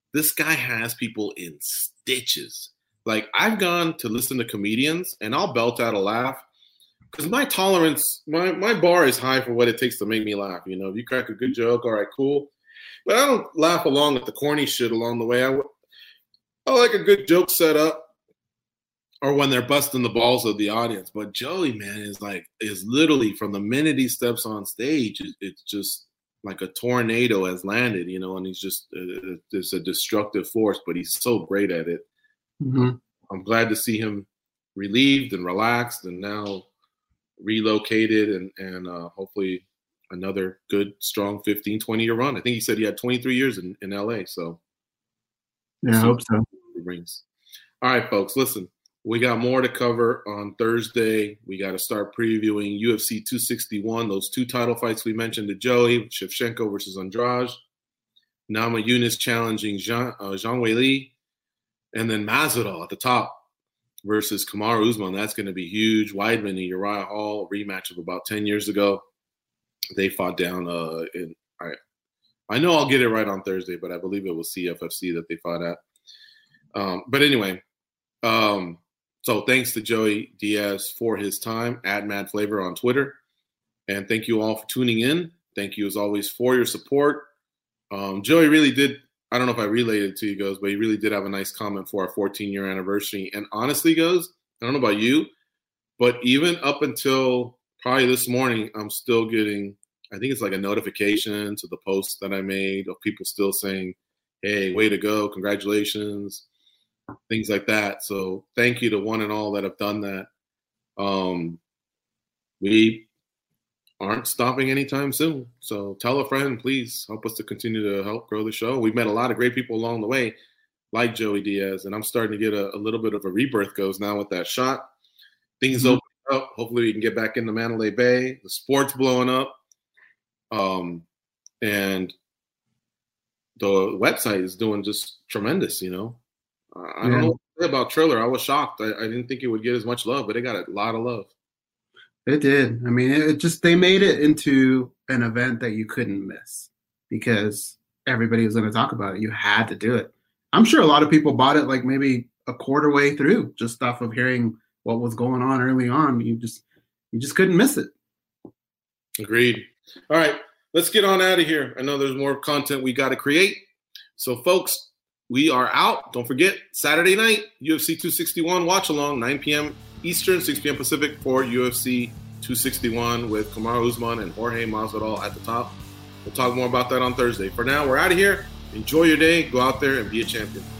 this guy has people in stitches. Like, I've gone to listen to comedians, and I'll belt out a laugh because my tolerance, my, my bar is high for what it takes to make me laugh. You know, if you crack a good joke, all right, cool. But I don't laugh along with the corny shit along the way. I, I like a good joke set up or when they're busting the balls of the audience. But Joey, man, is like, is literally from the minute he steps on stage, it, it's just like a tornado has landed, you know, and he's just uh, it's a destructive force, but he's so great at it. Mm-hmm. I'm glad to see him relieved and relaxed and now relocated and, and uh, hopefully another good, strong fifteen, twenty year run. I think he said he had twenty-three years in, in L A. So yeah, I hope so. Rings. All right, folks, listen, we got more to cover on Thursday. We got to start previewing U F C two sixty-one, those two title fights we mentioned to Joey, Shevchenko versus Andrade, Namajunas challenging Jean, uh, Zhang Weili, and then Masvidal at the top versus Kamaru Usman. That's going to be huge. Weidman and Uriah Hall, rematch of about ten years ago. They fought down uh, in I, I know I'll get it right on Thursday, but I believe it was C F F C that they fought at. Um, but anyway, um, so thanks to Joey Diaz for his time, at Mad Flavor on Twitter. And thank you all for tuning in. Thank you, as always, for your support. Um, Joey really did, I don't know if I relayed it to you, Goes, but he really did have a nice comment for our fourteen-year anniversary. And honestly, Goes, I don't know about you, but even up until probably this morning, I'm still getting, I think it's like a notification to the post that I made of people still saying, hey, way to go, congratulations, things like that. So thank you to one and all that have done that. Um, we aren't stopping anytime soon. So tell a friend, please help us to continue to help grow the show. We've met a lot of great people along the way, like Joey Diaz, and I'm starting to get a, a little bit of a rebirth, Goes, now with that shot. Things mm-hmm. open up. Hopefully we can get back into Mandalay Bay. The sport's blowing up. Um, and the website is doing just tremendous, you know. Uh, I don't yeah. know what to say about Triller. I was shocked. I, I didn't think it would get as much love, but it got a lot of love. It did. I mean, it just, they made it into an event that you couldn't miss because everybody was going to talk about it. You had to do it. I'm sure a lot of people bought it like maybe a quarter way through, just off of hearing what was going on early on. You just, you just couldn't miss it. Agreed. All right, let's get on out of here. I know there's more content we got to create. So, folks, we are out. Don't forget, Saturday night, U F C two sixty-one watch along, nine p.m. Eastern, six p.m. Pacific for U F C two sixty-one with Kamaru Usman and Jorge Masvidal at the top. We'll talk more about that on Thursday. For now, we're out of here. Enjoy your day. Go out there and be a champion.